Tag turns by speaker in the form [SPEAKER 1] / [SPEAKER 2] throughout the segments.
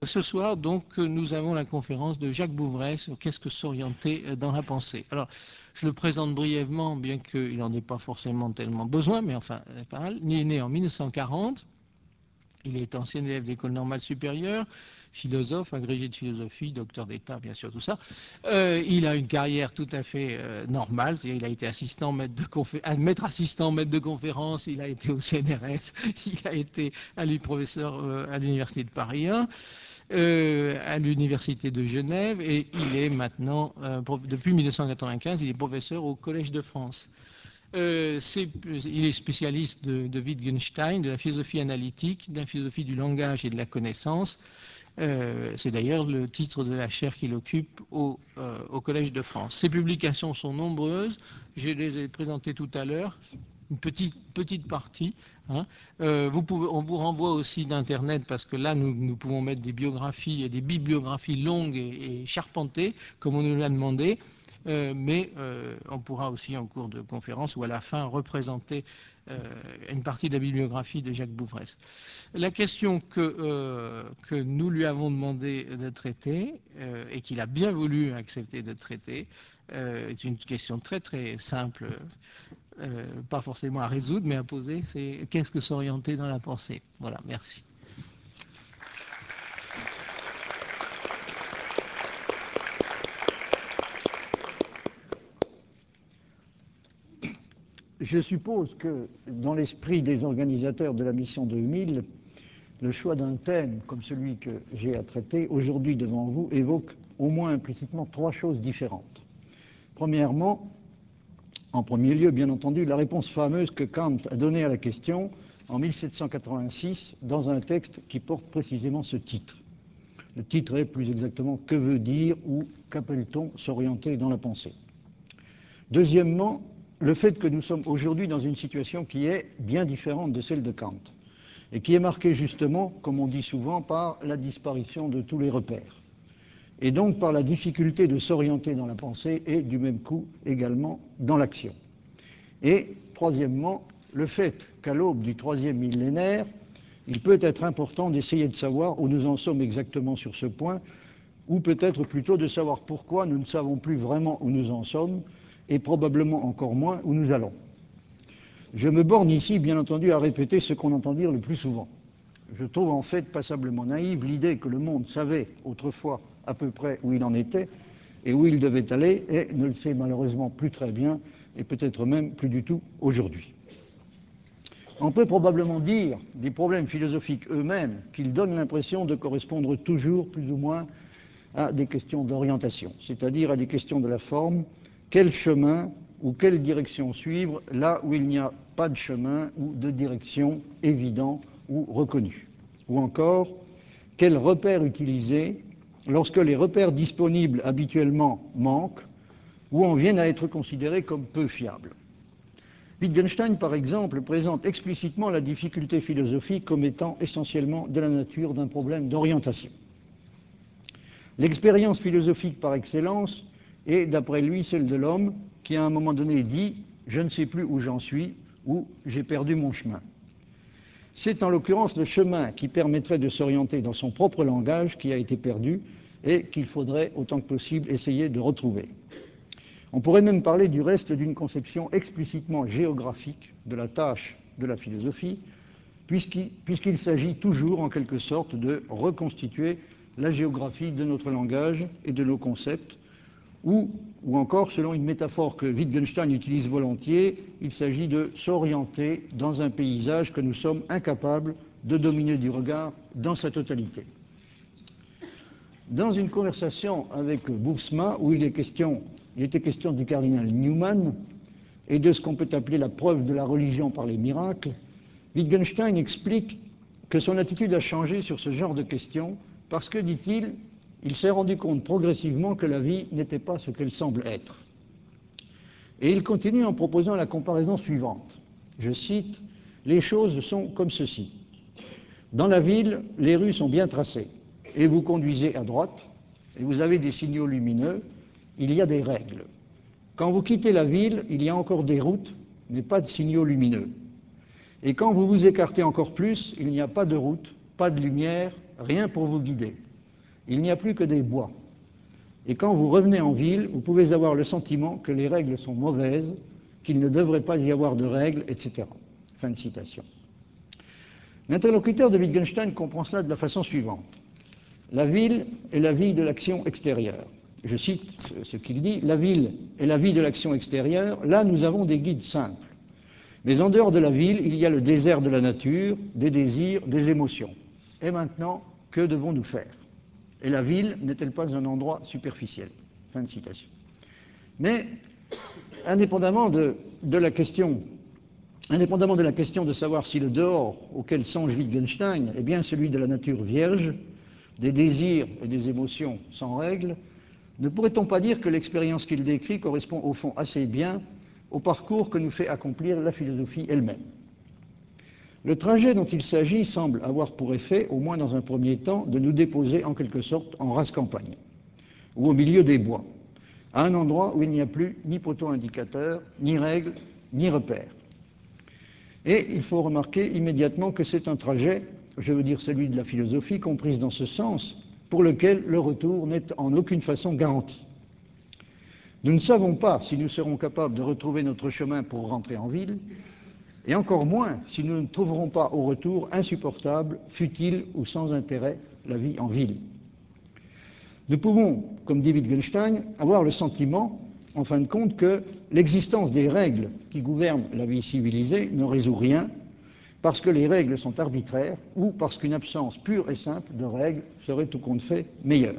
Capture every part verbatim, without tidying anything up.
[SPEAKER 1] Ce soir, donc, nous avons la conférence de Jacques Bouvresse, Qu'est-ce que s'orienter dans la pensée. Alors, je le présente brièvement, bien qu'il n'en ait pas forcément tellement besoin, mais enfin, pas mal. Il est né en mille neuf cent quarante. Il est ancien élève de l'école normale supérieure, philosophe, agrégé de philosophie, docteur d'État, bien sûr, tout ça. Euh, il a une carrière tout à fait euh, normale, c'est-à-dire il a été assistant, maître, de confé- maître assistant, maître de conférence, il a été au C N R S, il a été à lui professeur euh, à l'Université de Paris un. Euh, à l'Université de Genève et il est maintenant, euh, prof, depuis mille neuf cent quatre-vingt-quinze, il est professeur au Collège de France. Euh, c'est, il est spécialiste de, de Wittgenstein, de la philosophie analytique, de la philosophie du langage et de la connaissance. Euh, c'est d'ailleurs le titre de la chaire qu'il occupe au, euh, au Collège de France. Ses publications sont nombreuses, je les ai présentées tout à l'heure, une petite, petite partie. Hein. Euh, vous pouvez, on vous renvoie aussi d'Internet parce que là, nous, nous pouvons mettre des biographies et des bibliographies longues et, et charpentées, comme on nous l'a demandé. Euh, mais euh, on pourra aussi en cours de conférence ou à la fin représenter euh, une partie de la bibliographie de Jacques Bouvresse. La question que, euh, que nous lui avons demandé de traiter euh, et qu'il a bien voulu accepter de traiter euh, est une question très très simple, euh, pas forcément à résoudre mais à poser, c'est qu'est-ce que s'orienter dans la pensée. Voilà, merci.
[SPEAKER 2] Je suppose que, dans l'esprit des organisateurs de la mission deux mille, le choix d'un thème comme celui que j'ai à traiter aujourd'hui devant vous évoque au moins implicitement trois choses différentes. Premièrement, en premier lieu, bien entendu, la réponse fameuse que Kant a donnée à la question en mille sept cent quatre-vingt-six dans un texte qui porte précisément ce titre. Le titre est plus exactement « Que veut dire ou qu'appelle-t-on s'orienter dans la pensée ?» Deuxièmement, le fait que nous sommes aujourd'hui dans une situation qui est bien différente de celle de Kant et qui est marquée justement, comme on dit souvent, par la disparition de tous les repères et donc par la difficulté de s'orienter dans la pensée et du même coup également dans l'action. Et troisièmement, le fait qu'à l'aube du troisième millénaire, il peut être important d'essayer de savoir où nous en sommes exactement sur ce point, ou peut-être plutôt de savoir pourquoi nous ne savons plus vraiment où nous en sommes, et probablement encore moins où nous allons. Je me borne ici, bien entendu, à répéter ce qu'on entend dire le plus souvent. Je trouve en fait passablement naïve l'idée que le monde savait autrefois à peu près où il en était et où il devait aller, et ne le sait malheureusement plus très bien, et peut-être même plus du tout aujourd'hui. On peut probablement dire des problèmes philosophiques eux-mêmes qu'ils donnent l'impression de correspondre toujours plus ou moins à des questions d'orientation, c'est-à-dire à des questions de la forme, quel chemin ou quelle direction suivre là où il n'y a pas de chemin ou de direction évident ou reconnu, ou encore quel repère utiliser lorsque les repères disponibles habituellement manquent ou en viennent à être considérés comme peu fiables. Wittgenstein, par exemple, présente explicitement la difficulté philosophique comme étant essentiellement de la nature d'un problème d'orientation. L'expérience philosophique par excellence est, d'après lui, celle de l'homme qui, à un moment donné, dit « je ne sais plus où j'en suis » ou « j'ai perdu mon chemin ». C'est en l'occurrence le chemin qui permettrait de s'orienter dans son propre langage qui a été perdu et qu'il faudrait autant que possible essayer de retrouver. On pourrait même parler du reste d'une conception explicitement géographique de la tâche de la philosophie, puisqu'il, puisqu'il s'agit toujours en quelque sorte de reconstituer la géographie de notre langage et de nos concepts, ou, ou encore, selon une métaphore que Wittgenstein utilise volontiers, il s'agit de s'orienter dans un paysage que nous sommes incapables de dominer du regard dans sa totalité. Dans une conversation avec Boersma, où il, est question, il était question du cardinal Newman et de ce qu'on peut appeler la preuve de la religion par les miracles, Wittgenstein explique que son attitude a changé sur ce genre de questions parce que, dit-il, il s'est rendu compte progressivement que la vie n'était pas ce qu'elle semble être. Et il continue en proposant la comparaison suivante. Je cite, « Les choses sont comme ceci. Dans la ville, les rues sont bien tracées, et vous conduisez à droite, et vous avez des signaux lumineux, il y a des règles. Quand vous quittez la ville, il y a encore des routes, mais pas de signaux lumineux. Et quand vous vous écartez encore plus, il n'y a pas de route, pas de lumière, rien pour vous guider. il n'y a plus que des bois. Et quand vous revenez en ville, vous pouvez avoir le sentiment que les règles sont mauvaises, qu'il ne devrait pas y avoir de règles, et cetera. Fin de citation. L'interlocuteur de Wittgenstein comprend cela de la façon suivante. La ville est la vie de l'action extérieure. Je cite ce qu'il dit, la ville est la vie de l'action extérieure, là nous avons des guides simples. Mais en dehors de la ville, il y a le désert de la nature, des désirs, des émotions. Et maintenant, que devons-nous faire? Et la ville n'est-elle pas un endroit superficiel? Fin de citation. Mais, indépendamment de, de la question, indépendamment de la question de savoir si le dehors auquel songe Wittgenstein est bien celui de la nature vierge, des désirs et des émotions sans règles, ne pourrait-on pas dire que l'expérience qu'il décrit correspond au fond assez bien au parcours que nous fait accomplir la philosophie elle-même? Le trajet dont il s'agit semble avoir pour effet, au moins dans un premier temps, de nous déposer en quelque sorte en rase campagne, ou au milieu des bois, à un endroit où il n'y a plus ni poteau indicateur, ni règles, ni repères. Et il faut remarquer immédiatement que c'est un trajet, je veux dire celui de la philosophie, comprise dans ce sens, pour lequel le retour n'est en aucune façon garanti. Nous ne savons pas si nous serons capables de retrouver notre chemin pour rentrer en ville, et encore moins si nous ne trouverons pas au retour insupportable, futile ou sans intérêt la vie en ville. Nous pouvons, comme dit Wittgenstein, avoir le sentiment, en fin de compte, que l'existence des règles qui gouvernent la vie civilisée ne résout rien, parce que les règles sont arbitraires ou parce qu'une absence pure et simple de règles serait tout compte fait meilleure.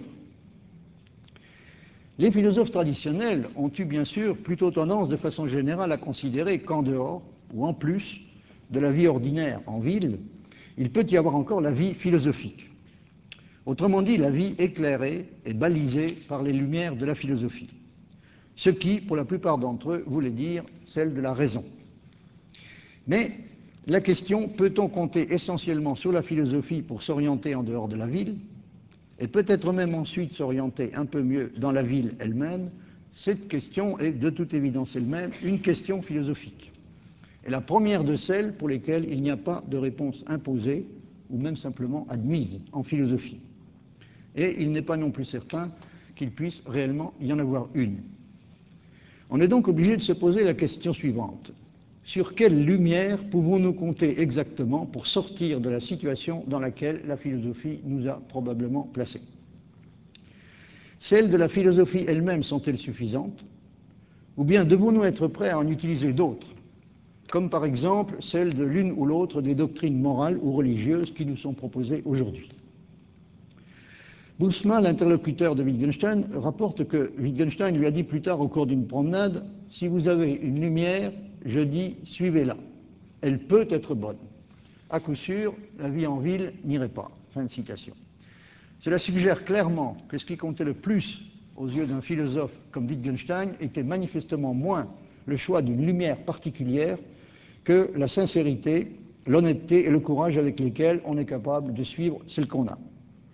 [SPEAKER 2] Les philosophes traditionnels ont eu bien sûr plutôt tendance de façon générale à considérer qu'en dehors, ou en plus, de la vie ordinaire en ville, il peut y avoir encore la vie philosophique. Autrement dit, la vie éclairée et balisée par les lumières de la philosophie. Ce qui, pour la plupart d'entre eux, voulait dire celle de la raison. Mais la question, peut-on compter essentiellement sur la philosophie pour s'orienter en dehors de la ville, et peut-être même ensuite s'orienter un peu mieux dans la ville elle-même, cette question est de toute évidence elle-même une question philosophique. Et la première de celles pour lesquelles il n'y a pas de réponse imposée, ou même simplement admise en philosophie. Et il n'est pas non plus certain qu'il puisse réellement y en avoir une. On est donc obligé de se poser la question suivante. Sur quelle lumière pouvons-nous compter exactement pour sortir de la situation dans laquelle la philosophie nous a probablement placés? Celles de la philosophie elle-même sont-elles suffisantes? Ou bien devons-nous être prêts à en utiliser d'autres, comme par exemple celles de l'une ou l'autre des doctrines morales ou religieuses qui nous sont proposées aujourd'hui? Boelsma, l'interlocuteur de Wittgenstein, rapporte que Wittgenstein lui a dit plus tard au cours d'une promenade « Si vous avez une lumière, je dis, suivez-la. Elle peut être bonne. À coup sûr, la vie en ville n'irait pas. » Fin de citation. Cela suggère clairement que ce qui comptait le plus aux yeux d'un philosophe comme Wittgenstein était manifestement moins le choix d'une lumière particulière que la sincérité, l'honnêteté et le courage avec lesquels on est capable de suivre celle qu'on a.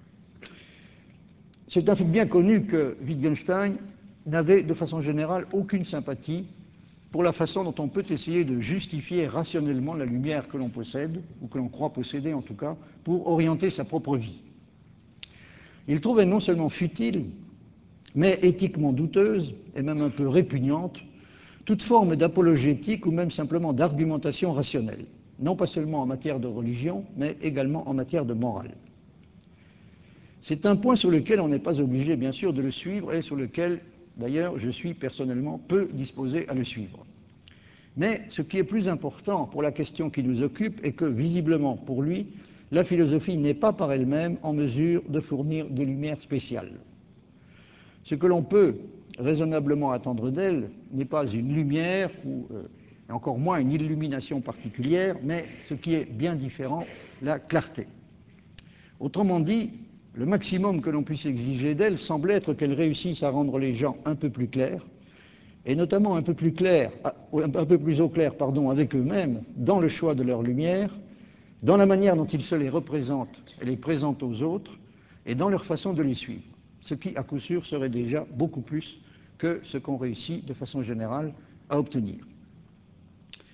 [SPEAKER 2] C'est un fait bien connu que Wittgenstein n'avait de façon générale aucune sympathie pour la façon dont on peut essayer de justifier rationnellement la lumière que l'on possède, ou que l'on croit posséder en tout cas, pour orienter sa propre vie. Il trouvait non seulement futile, mais éthiquement douteuse, et même un peu répugnante, toute forme d'apologétique ou même simplement d'argumentation rationnelle, non pas seulement en matière de religion, mais également en matière de morale. C'est un point sur lequel on n'est pas obligé, bien sûr, de le suivre et sur lequel, d'ailleurs, je suis personnellement peu disposé à le suivre. Mais ce qui est plus important pour la question qui nous occupe est que, visiblement, pour lui, la philosophie n'est pas par elle-même en mesure de fournir des lumières spéciales. Ce que l'on peut raisonnablement attendre d'elle n'est pas une lumière, ou euh, encore moins une illumination particulière, mais ce qui est bien différent, la clarté. Autrement dit, le maximum que l'on puisse exiger d'elle semble être qu'elle réussisse à rendre les gens un peu plus clairs, et notamment un peu plus clairs, un peu plus au clair, pardon, avec eux-mêmes, dans le choix de leur lumière, dans la manière dont ils se les représentent et les présentent aux autres, et dans leur façon de les suivre, ce qui, à coup sûr, serait déjà beaucoup plus que ce qu'on réussit, de façon générale, à obtenir.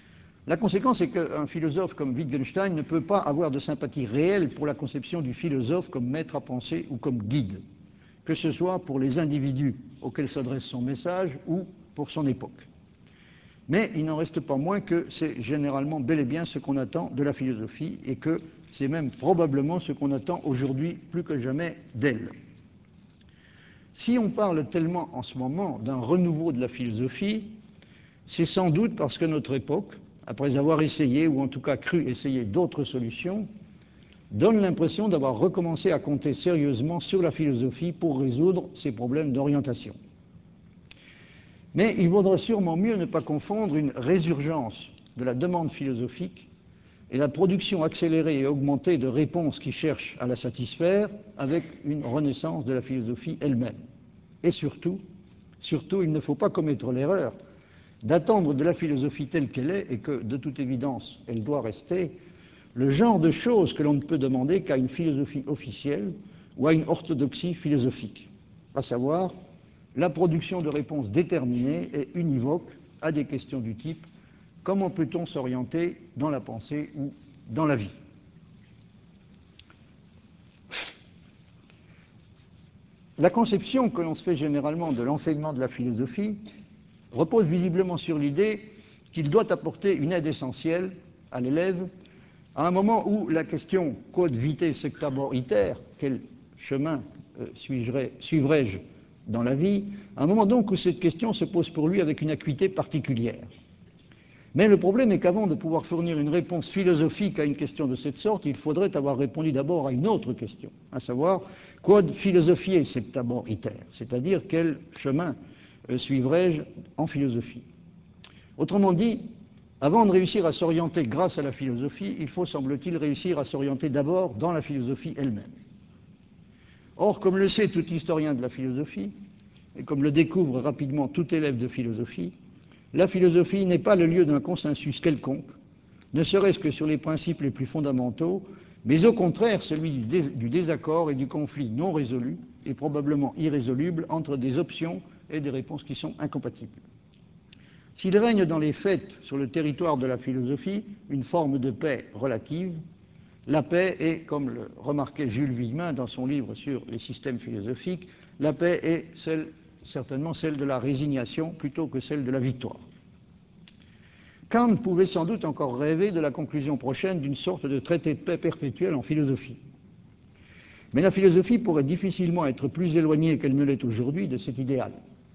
[SPEAKER 2] La conséquence est qu'un philosophe comme Wittgenstein ne peut pas avoir de sympathie réelle pour la conception du philosophe comme maître à penser ou comme guide, que ce soit pour les individus auxquels s'adresse son message ou pour son époque. Mais il n'en reste pas moins que c'est généralement bel et bien ce qu'on attend de la philosophie et que c'est même probablement ce qu'on attend aujourd'hui plus que jamais d'elle. Si on parle tellement en ce moment d'un renouveau de la philosophie, c'est sans doute parce que notre époque, après avoir essayé, ou en tout cas cru essayer d'autres solutions, donne l'impression d'avoir recommencé à compter sérieusement sur la philosophie pour résoudre ses problèmes d'orientation. Mais il vaudrait sûrement mieux ne pas confondre une résurgence de la demande philosophique et la production accélérée et augmentée de réponses qui cherchent à la satisfaire avec une renaissance de la philosophie elle-même. Et surtout, surtout, il ne faut pas commettre l'erreur d'attendre de la philosophie telle qu'elle est, et que, de toute évidence, elle doit rester, le genre de choses que l'on ne peut demander qu'à une philosophie officielle ou à une orthodoxie philosophique, à savoir la production de réponses déterminées et univoques à des questions du type « Comment peut-on s'orienter dans la pensée ou dans la vie ?» La conception que l'on se fait généralement de l'enseignement de la philosophie repose visiblement sur l'idée qu'il doit apporter une aide essentielle à l'élève à un moment où la question « quod vitae sectabor iter » quel chemin euh, suivrai-je dans la vie, à un moment donc où cette question se pose pour lui avec une acuité particulière. Mais le problème est qu'avant de pouvoir fournir une réponse philosophique à une question de cette sorte, il faudrait avoir répondu d'abord à une autre question, à savoir « quod philosophiae sectabor iter », c'est-à-dire quel chemin euh, suivrai-je en philosophie. Autrement dit, avant de réussir à s'orienter grâce à la philosophie, il faut, semble-t-il, réussir à s'orienter d'abord dans la philosophie elle-même. Or, comme le sait tout historien de la philosophie, et comme le découvre rapidement tout élève de philosophie, la philosophie n'est pas le lieu d'un consensus quelconque, ne serait-ce que sur les principes les plus fondamentaux, mais au contraire celui du, dés du désaccord et du conflit non résolu, et probablement irrésoluble, entre des options et des réponses qui sont incompatibles. S'il règne dans les faits sur le territoire de la philosophie une forme de paix relative, la paix est, comme le remarquait Jules Villemin dans son livre sur les systèmes philosophiques, la paix est celle, certainement celle de la résignation plutôt que celle de la victoire. Kant pouvait sans doute encore rêver de la conclusion prochaine d'une sorte de traité de paix perpétuel en philosophie. Mais la philosophie pourrait difficilement être plus éloignée qu'elle ne l'est aujourd'hui de cet idéal.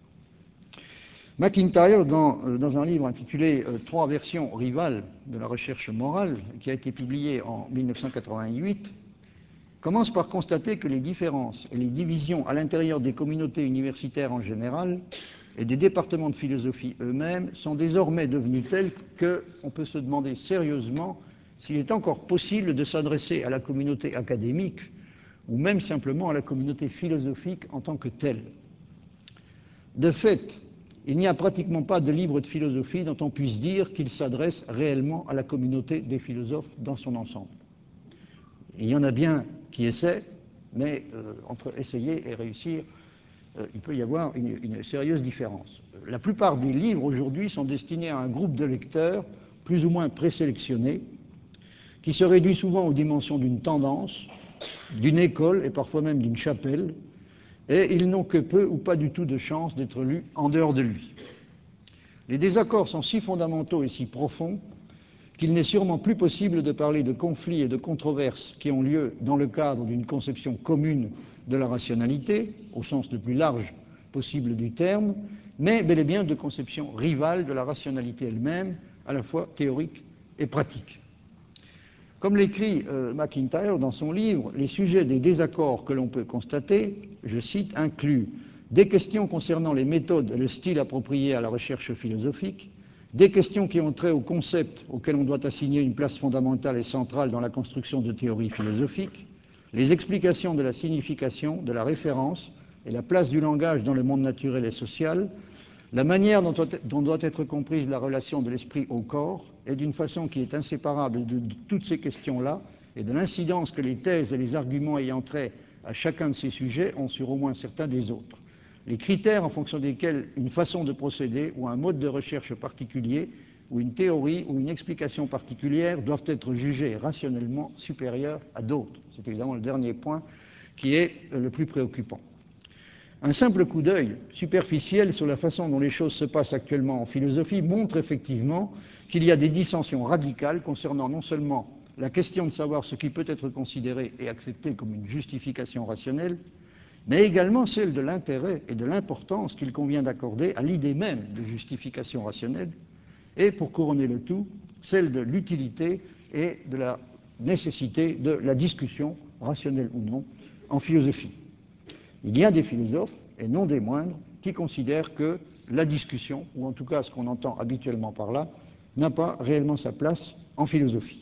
[SPEAKER 2] MacIntyre, dans, dans un livre intitulé « Trois versions rivales de la recherche morale », qui a été publié en mille neuf cent quatre-vingt-huit, commence par constater que les différences et les divisions à l'intérieur des communautés universitaires en général et des départements de philosophie eux-mêmes sont désormais devenues telles qu'on peut se demander sérieusement s'il est encore possible de s'adresser à la communauté académique ou même simplement à la communauté philosophique en tant que telle. De fait, il n'y a pratiquement pas de livre de philosophie dont on puisse dire qu'il s'adresse réellement à la communauté des philosophes dans son ensemble. Il y en a bien qui essaient, mais euh, entre essayer et réussir, euh, il peut y avoir une, une sérieuse différence. La plupart des livres aujourd'hui sont destinés à un groupe de lecteurs plus ou moins présélectionnés, qui se réduit souvent aux dimensions d'une tendance, d'une école et parfois même d'une chapelle, et ils n'ont que peu ou pas du tout de chance d'être lus en dehors de lui. Les désaccords sont si fondamentaux et si profonds qu'il n'est sûrement plus possible de parler de conflits et de controverses qui ont lieu dans le cadre d'une conception commune de la rationalité, au sens le plus large possible du terme, mais bel et bien de conceptions rivales de la rationalité elle-même, à la fois théorique et pratique. Comme l'écrit euh, MacIntyre dans son livre, les sujets des désaccords que l'on peut constater, je cite, incluent des questions concernant les méthodes et le style approprié à la recherche philosophique, des questions qui ont trait aux concepts auxquels on doit assigner une place fondamentale et centrale dans la construction de théories philosophiques, les explications de la signification, de la référence et la place du langage dans le monde naturel et social, la manière dont, dont doit être comprise la relation de l'esprit au corps est d'une façon qui est inséparable de, de toutes ces questions-là et de l'incidence que les thèses et les arguments ayant trait à chacun de ces sujets ont sur au moins certains des autres. Les critères en fonction desquels une façon de procéder ou un mode de recherche particulier où une théorie ou une explication particulière doivent être jugées rationnellement supérieures à d'autres. C'est évidemment le dernier point qui est le plus préoccupant. Un simple coup d'œil superficiel sur la façon dont les choses se passent actuellement en philosophie montre effectivement qu'il y a des dissensions radicales concernant non seulement la question de savoir ce qui peut être considéré et accepté comme une justification rationnelle, mais également celle de l'intérêt et de l'importance qu'il convient d'accorder à l'idée même de justification rationnelle, et pour couronner le tout, celle de l'utilité et de la nécessité de la discussion, rationnelle ou non, en philosophie. Il y a des philosophes, et non des moindres, qui considèrent que la discussion, ou en tout cas ce qu'on entend habituellement par là, n'a pas réellement sa place en philosophie.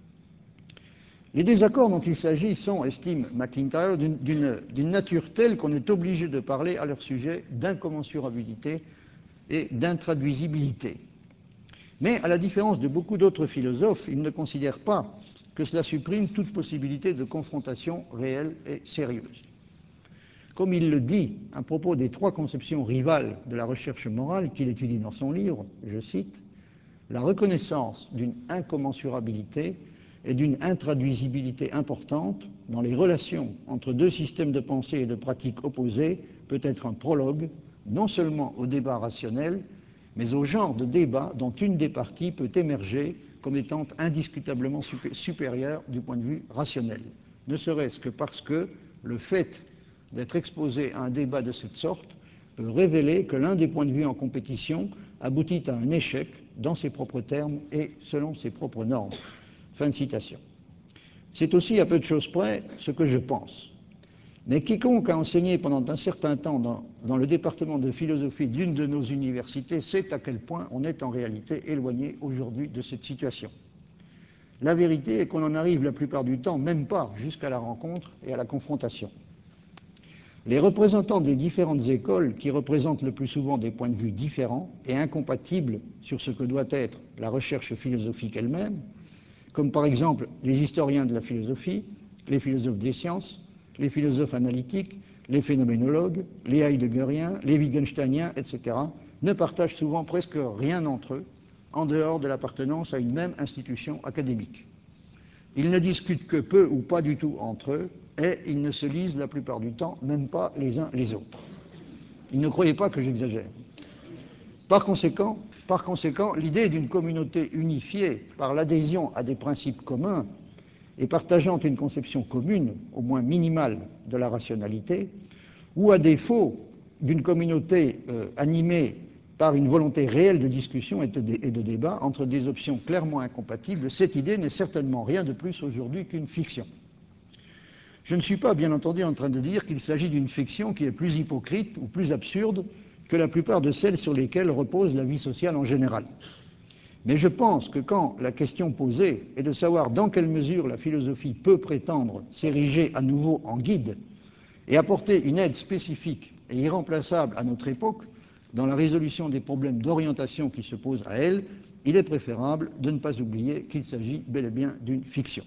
[SPEAKER 2] Les désaccords dont il s'agit sont, estime MacIntyre, d'une nature telle qu'on est obligé de parler à leur sujet d'incommensurabilité et d'intraduisibilité. Mais, à la différence de beaucoup d'autres philosophes, ils ne considèrent pas que cela supprime toute possibilité de confrontation réelle et sérieuse. Comme il le dit à propos des trois conceptions rivales de la recherche morale qu'il étudie dans son livre, je cite, « La reconnaissance d'une incommensurabilité et d'une intraduisibilité importante dans les relations entre deux systèmes de pensée et de pratique opposés peut être un prologue non seulement au débat rationnel, mais au genre de débat dont une des parties peut émerger comme étant indiscutablement supérieure du point de vue rationnel, ne serait-ce que parce que le fait d'être exposé à un débat de cette sorte peut révéler que l'un des points de vue en compétition aboutit à un échec dans ses propres termes et selon ses propres normes. » Fin de citation. C'est aussi à peu de choses près ce que je pense. Mais quiconque a enseigné pendant un certain temps dans, dans le département de philosophie d'une de nos universités sait à quel point on est en réalité éloigné aujourd'hui de cette situation. La vérité est qu'on n'en arrive la plupart du temps même pas jusqu'à la rencontre et à la confrontation. Les représentants des différentes écoles, qui représentent le plus souvent des points de vue différents et incompatibles sur ce que doit être la recherche philosophique elle-même, comme par exemple les historiens de la philosophie, les philosophes des sciences, les philosophes analytiques, les phénoménologues, les heideggeriens, les wittgensteiniens, et cetera, ne partagent souvent presque rien entre eux, en dehors de l'appartenance à une même institution académique. Ils ne discutent que peu ou pas du tout entre eux, et ils ne se lisent la plupart du temps même pas les uns les autres. Ils ne croyez pas que j'exagère. Par conséquent, par conséquent, l'idée d'une communauté unifiée par l'adhésion à des principes communs et partageant une conception commune, au moins minimale, de la rationalité, ou à défaut d'une communauté euh, animée par une volonté réelle de discussion et de, et de débat entre des options clairement incompatibles, cette idée n'est certainement rien de plus aujourd'hui qu'une fiction. Je ne suis pas, bien entendu, en train de dire qu'il s'agit d'une fiction qui est plus hypocrite ou plus absurde que la plupart de celles sur lesquelles repose la vie sociale en général. Mais je pense que quand la question posée est de savoir dans quelle mesure la philosophie peut prétendre s'ériger à nouveau en guide et apporter une aide spécifique et irremplaçable à notre époque dans la résolution des problèmes d'orientation qui se posent à elle, il est préférable de ne pas oublier qu'il s'agit bel et bien d'une fiction.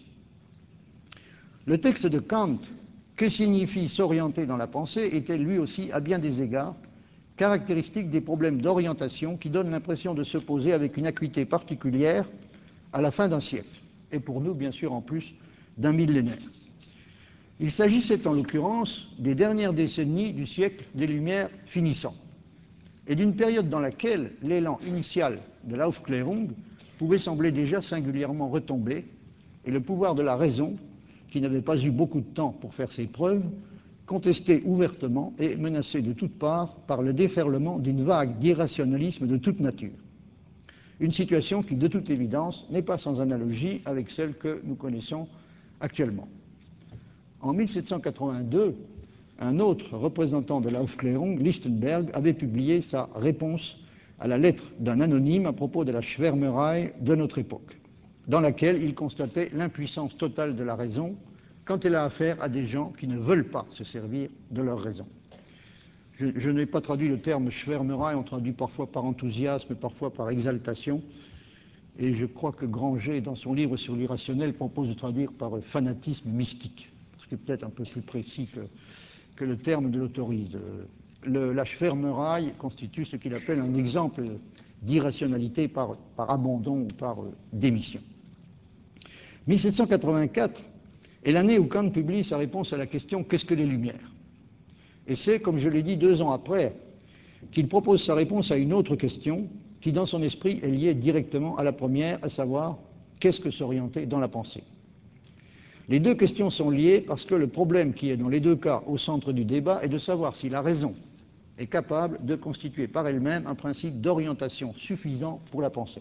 [SPEAKER 2] Le texte de Kant, que signifie s'orienter dans la pensée, était lui aussi, à bien des égards, caractéristique des problèmes d'orientation qui donnent l'impression de se poser avec une acuité particulière à la fin d'un siècle, et pour nous, bien sûr, en plus d'un millénaire. Il s'agissait en l'occurrence des dernières décennies du siècle des Lumières finissant, et d'une période dans laquelle l'élan initial de l'Aufklärung pouvait sembler déjà singulièrement retomber, et le pouvoir de la raison, qui n'avait pas eu beaucoup de temps pour faire ses preuves, contesté ouvertement et menacé de toutes parts par le déferlement d'une vague d'irrationalisme de toute nature. Une situation qui, de toute évidence, n'est pas sans analogie avec celle que nous connaissons actuellement. En mille sept cent quatre-vingt-deux, un autre représentant de l'Aufklärung, Lichtenberg, avait publié sa réponse à la lettre d'un anonyme à propos de la Schwärmerei de notre époque, dans laquelle il constatait l'impuissance totale de la raison quand elle a affaire à des gens qui ne veulent pas se servir de leur raison. Je, je n'ai pas traduit le terme Schwärmerei, on traduit parfois par enthousiasme, parfois par exaltation, et je crois que Granger, dans son livre sur l'irrationnel, propose de traduire par fanatisme mystique, ce qui est peut-être un peu plus précis que, que le terme de l'autorise. Le, la Schwärmerei constitue ce qu'il appelle un exemple d'irrationalité par, par abandon ou par euh, démission. mille sept cent quatre-vingt-quatre est l'année où Kant publie sa réponse à la question « Qu'est-ce que les Lumières ?» Et c'est, comme je l'ai dit deux ans après, qu'il propose sa réponse à une autre question qui, dans son esprit, est liée directement à la première, à savoir « Qu'est-ce que s'orienter dans la pensée ?» Les deux questions sont liées parce que le problème qui est dans les deux cas au centre du débat est de savoir si la raison est capable de constituer par elle-même un principe d'orientation suffisant pour la pensée.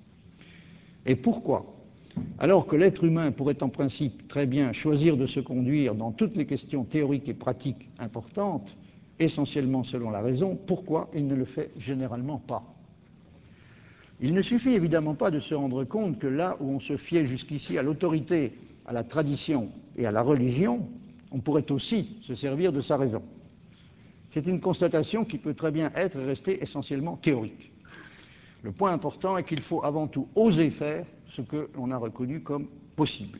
[SPEAKER 2] Et pourquoi, alors que l'être humain pourrait en principe très bien choisir de se conduire dans toutes les questions théoriques et pratiques importantes, essentiellement selon la raison, pourquoi il ne le fait généralement pas? Il ne suffit évidemment pas de se rendre compte que là où on se fiait jusqu'ici à l'autorité, à la tradition et à la religion, on pourrait aussi se servir de sa raison. C'est une constatation qui peut très bien être et rester essentiellement théorique. Le point important est qu'il faut avant tout oser faire ce que l'on a reconnu comme possible.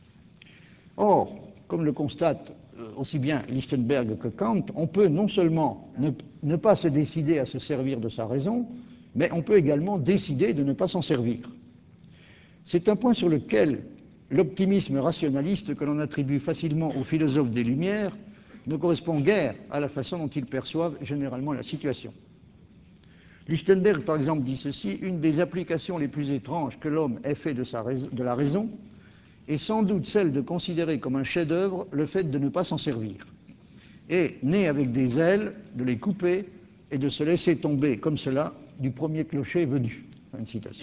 [SPEAKER 2] Or, comme le constate aussi bien Lichtenberg que Kant, on peut non seulement ne, ne pas se décider à se servir de sa raison, mais on peut également décider de ne pas s'en servir. C'est un point sur lequel l'optimisme rationaliste que l'on attribue facilement aux philosophes des Lumières ne correspond guère à la façon dont ils perçoivent généralement la situation. Lichtenberg, par exemple, dit ceci: « Une des applications les plus étranges que l'homme ait fait de, sa raison, de la raison est sans doute celle de considérer comme un chef-d'œuvre le fait de ne pas s'en servir, et, né avec des ailes, de les couper et de se laisser tomber comme cela du premier clocher venu. » Fin de citation.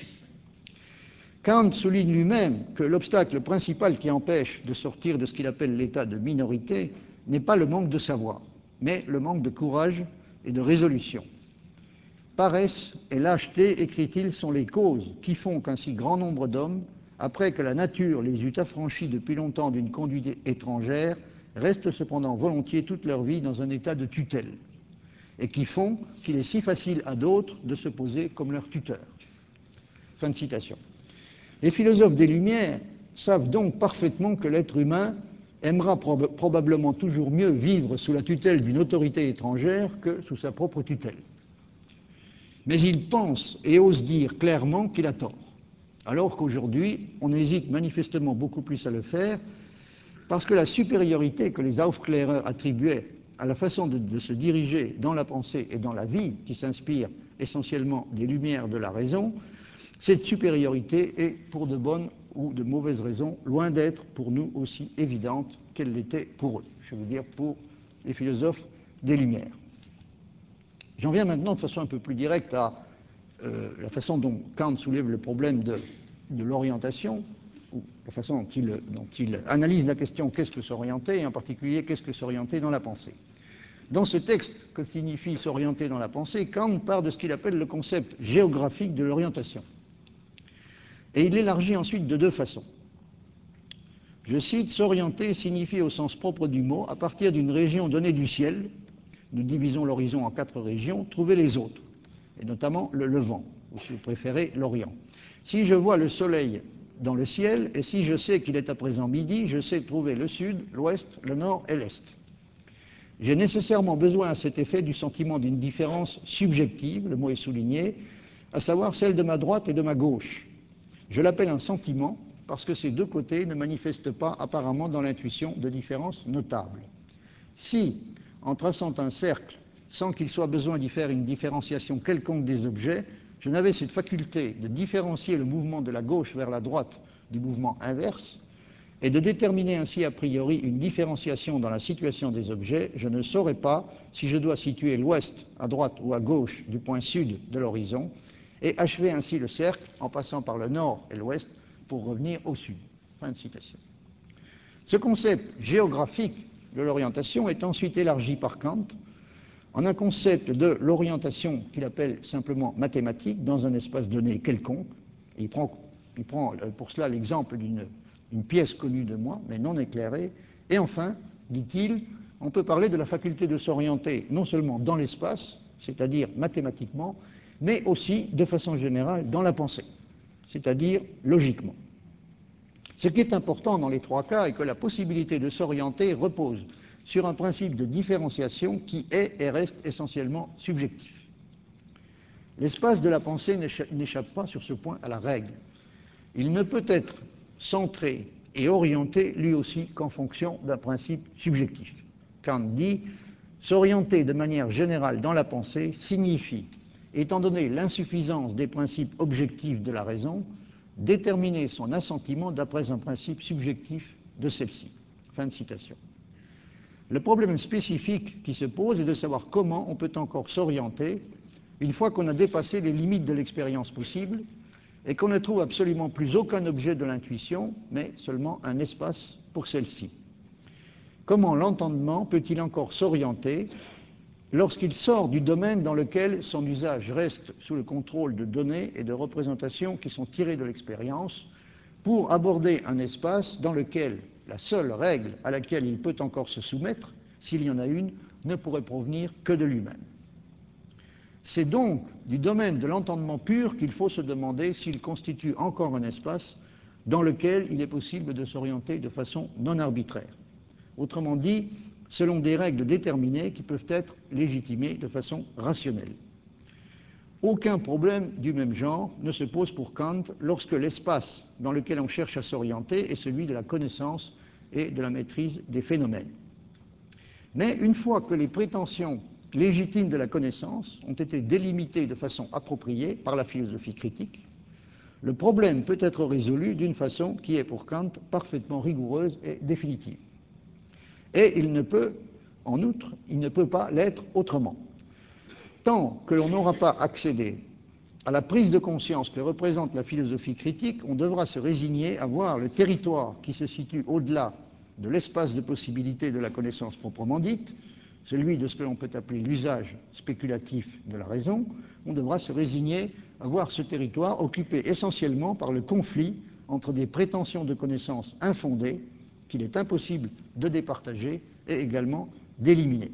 [SPEAKER 2] Kant souligne lui-même que l'obstacle principal qui empêche de sortir de ce qu'il appelle l'état de minorité n'est pas le manque de savoir, mais le manque de courage et de résolution. Paresse et lâcheté, écrit-il, sont les causes qui font qu'un si grand nombre d'hommes, après que la nature les eut affranchis depuis longtemps d'une conduite étrangère, restent cependant volontiers toute leur vie dans un état de tutelle, et qui font qu'il est si facile à d'autres de se poser comme leur tuteur. Fin de citation. Les philosophes des Lumières savent donc parfaitement que l'être humain aimera prob- probablement toujours mieux vivre sous la tutelle d'une autorité étrangère que sous sa propre tutelle. Mais il pense et ose dire clairement qu'il a tort, alors qu'aujourd'hui, on hésite manifestement beaucoup plus à le faire, parce que la supériorité que les Aufklärers attribuaient à la façon de, de se diriger dans la pensée et dans la vie, qui s'inspire essentiellement des lumières de la raison, cette supériorité est, pour de bonnes ou de mauvaises raisons, loin d'être pour nous aussi évidente qu'elle l'était pour eux, je veux dire pour les philosophes des Lumières. J'en viens maintenant de façon un peu plus directe à euh, la façon dont Kant soulève le problème de, de l'orientation, ou la façon dont il, dont il analyse la question « qu'est-ce que s'orienter » et en particulier « qu'est-ce que s'orienter dans la pensée ». Dans ce texte, que signifie s'orienter dans la pensée, Kant part de ce qu'il appelle le concept géographique de l'orientation. Et il l'élargit ensuite de deux façons. Je cite, « S'orienter signifie au sens propre du mot, à partir d'une région donnée du ciel, nous divisons l'horizon en quatre régions, trouver les autres, et notamment le levant, ou si vous préférez, l'orient. Si je vois le soleil dans le ciel, et si je sais qu'il est à présent midi, je sais trouver le sud, l'ouest, le nord et l'est. J'ai nécessairement besoin à cet effet du sentiment d'une différence subjective, le mot est souligné, à savoir celle de ma droite et de ma gauche. Je l'appelle un sentiment parce que ces deux côtés ne manifestent pas apparemment dans l'intuition de différences notables. Si, en traçant un cercle, sans qu'il soit besoin d'y faire une différenciation quelconque des objets, je n'avais cette faculté de différencier le mouvement de la gauche vers la droite du mouvement inverse, et de déterminer ainsi a priori une différenciation dans la situation des objets, je ne saurais pas si je dois situer l'ouest à droite ou à gauche du point sud de l'horizon, et achever ainsi le cercle en passant par le nord et l'ouest pour revenir au sud. Fin de citation. Ce concept géographique de l'orientation est ensuite élargi par Kant en un concept de l'orientation qu'il appelle simplement mathématique dans un espace donné quelconque. Et il prend, il prend pour cela l'exemple d'une une pièce connue de moi, mais non éclairée. Et enfin, dit-il, on peut parler de la faculté de s'orienter non seulement dans l'espace, c'est-à-dire mathématiquement, mais aussi, de façon générale, dans la pensée, c'est-à-dire logiquement. Ce qui est important dans les trois cas est que la possibilité de s'orienter repose sur un principe de différenciation qui est et reste essentiellement subjectif. L'espace de la pensée n'échappe pas sur ce point à la règle. Il ne peut être centré et orienté lui aussi qu'en fonction d'un principe subjectif. Kant dit « s'orienter de manière générale dans la pensée signifie, étant donné l'insuffisance des principes objectifs de la raison, déterminer son assentiment d'après un principe subjectif de celle-ci. » Fin de citation. Le problème spécifique qui se pose est de savoir comment on peut encore s'orienter une fois qu'on a dépassé les limites de l'expérience possible et qu'on ne trouve absolument plus aucun objet de l'intuition, mais seulement un espace pour celle-ci. Comment l'entendement peut-il encore s'orienter lorsqu'il sort du domaine dans lequel son usage reste sous le contrôle de données et de représentations qui sont tirées de l'expérience pour aborder un espace dans lequel la seule règle à laquelle il peut encore se soumettre, s'il y en a une, ne pourrait provenir que de lui-même. C'est donc du domaine de l'entendement pur qu'il faut se demander s'il constitue encore un espace dans lequel il est possible de s'orienter de façon non arbitraire. Autrement dit, selon des règles déterminées qui peuvent être légitimées de façon rationnelle. Aucun problème du même genre ne se pose pour Kant lorsque l'espace dans lequel on cherche à s'orienter est celui de la connaissance et de la maîtrise des phénomènes. Mais une fois que les prétentions légitimes de la connaissance ont été délimitées de façon appropriée par la philosophie critique, le problème peut être résolu d'une façon qui est pour Kant parfaitement rigoureuse et définitive. Et il ne peut, en outre, il ne peut pas l'être autrement. Tant que l'on n'aura pas accédé à la prise de conscience que représente la philosophie critique, on devra se résigner à voir le territoire qui se situe au-delà de l'espace de possibilité de la connaissance proprement dite, celui de ce que l'on peut appeler l'usage spéculatif de la raison. On devra se résigner à voir ce territoire occupé essentiellement par le conflit entre des prétentions de connaissance infondées qu'il est impossible de départager et également d'éliminer.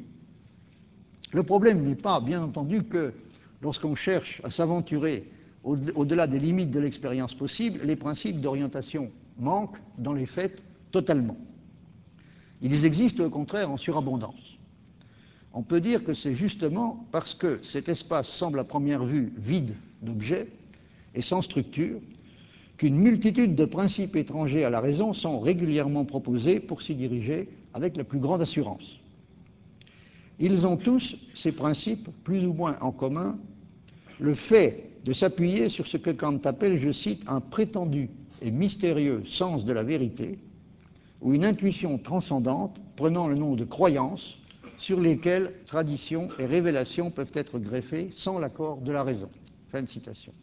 [SPEAKER 2] Le problème n'est pas, bien entendu, que lorsqu'on cherche à s'aventurer au-delà des limites de l'expérience possible, les principes d'orientation manquent dans les faits totalement. Ils existent au contraire en surabondance. On peut dire que c'est justement parce que cet espace semble à première vue vide d'objets et sans structure qu'une multitude de principes étrangers à la raison sont régulièrement proposés pour s'y diriger avec la plus grande assurance. Ils ont tous, ces principes, plus ou moins en commun, le fait de s'appuyer sur ce que Kant appelle, je cite, un prétendu et mystérieux sens de la vérité, ou une intuition transcendante prenant le nom de croyance, sur lesquelles tradition et révélation peuvent être greffées sans l'accord de la raison. Fin de citation.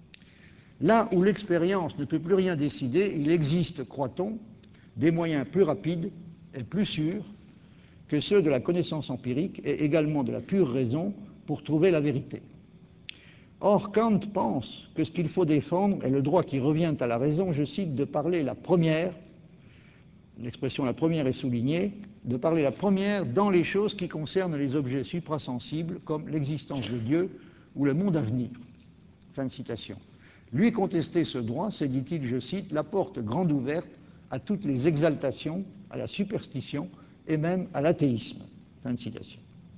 [SPEAKER 2] Là où l'expérience ne peut plus rien décider, il existe, croit-on, des moyens plus rapides et plus sûrs que ceux de la connaissance empirique et également de la pure raison pour trouver la vérité. Or, Kant pense que ce qu'il faut défendre est le droit qui revient à la raison, je cite, de parler la première, l'expression la première est soulignée, de parler la première dans les choses qui concernent les objets suprasensibles comme l'existence de Dieu ou le monde à venir. Fin de citation. Lui contester ce droit, c'est, dit-il, je cite, la porte grande ouverte à toutes les exaltations, à la superstition et même à l'athéisme. Fin de citation.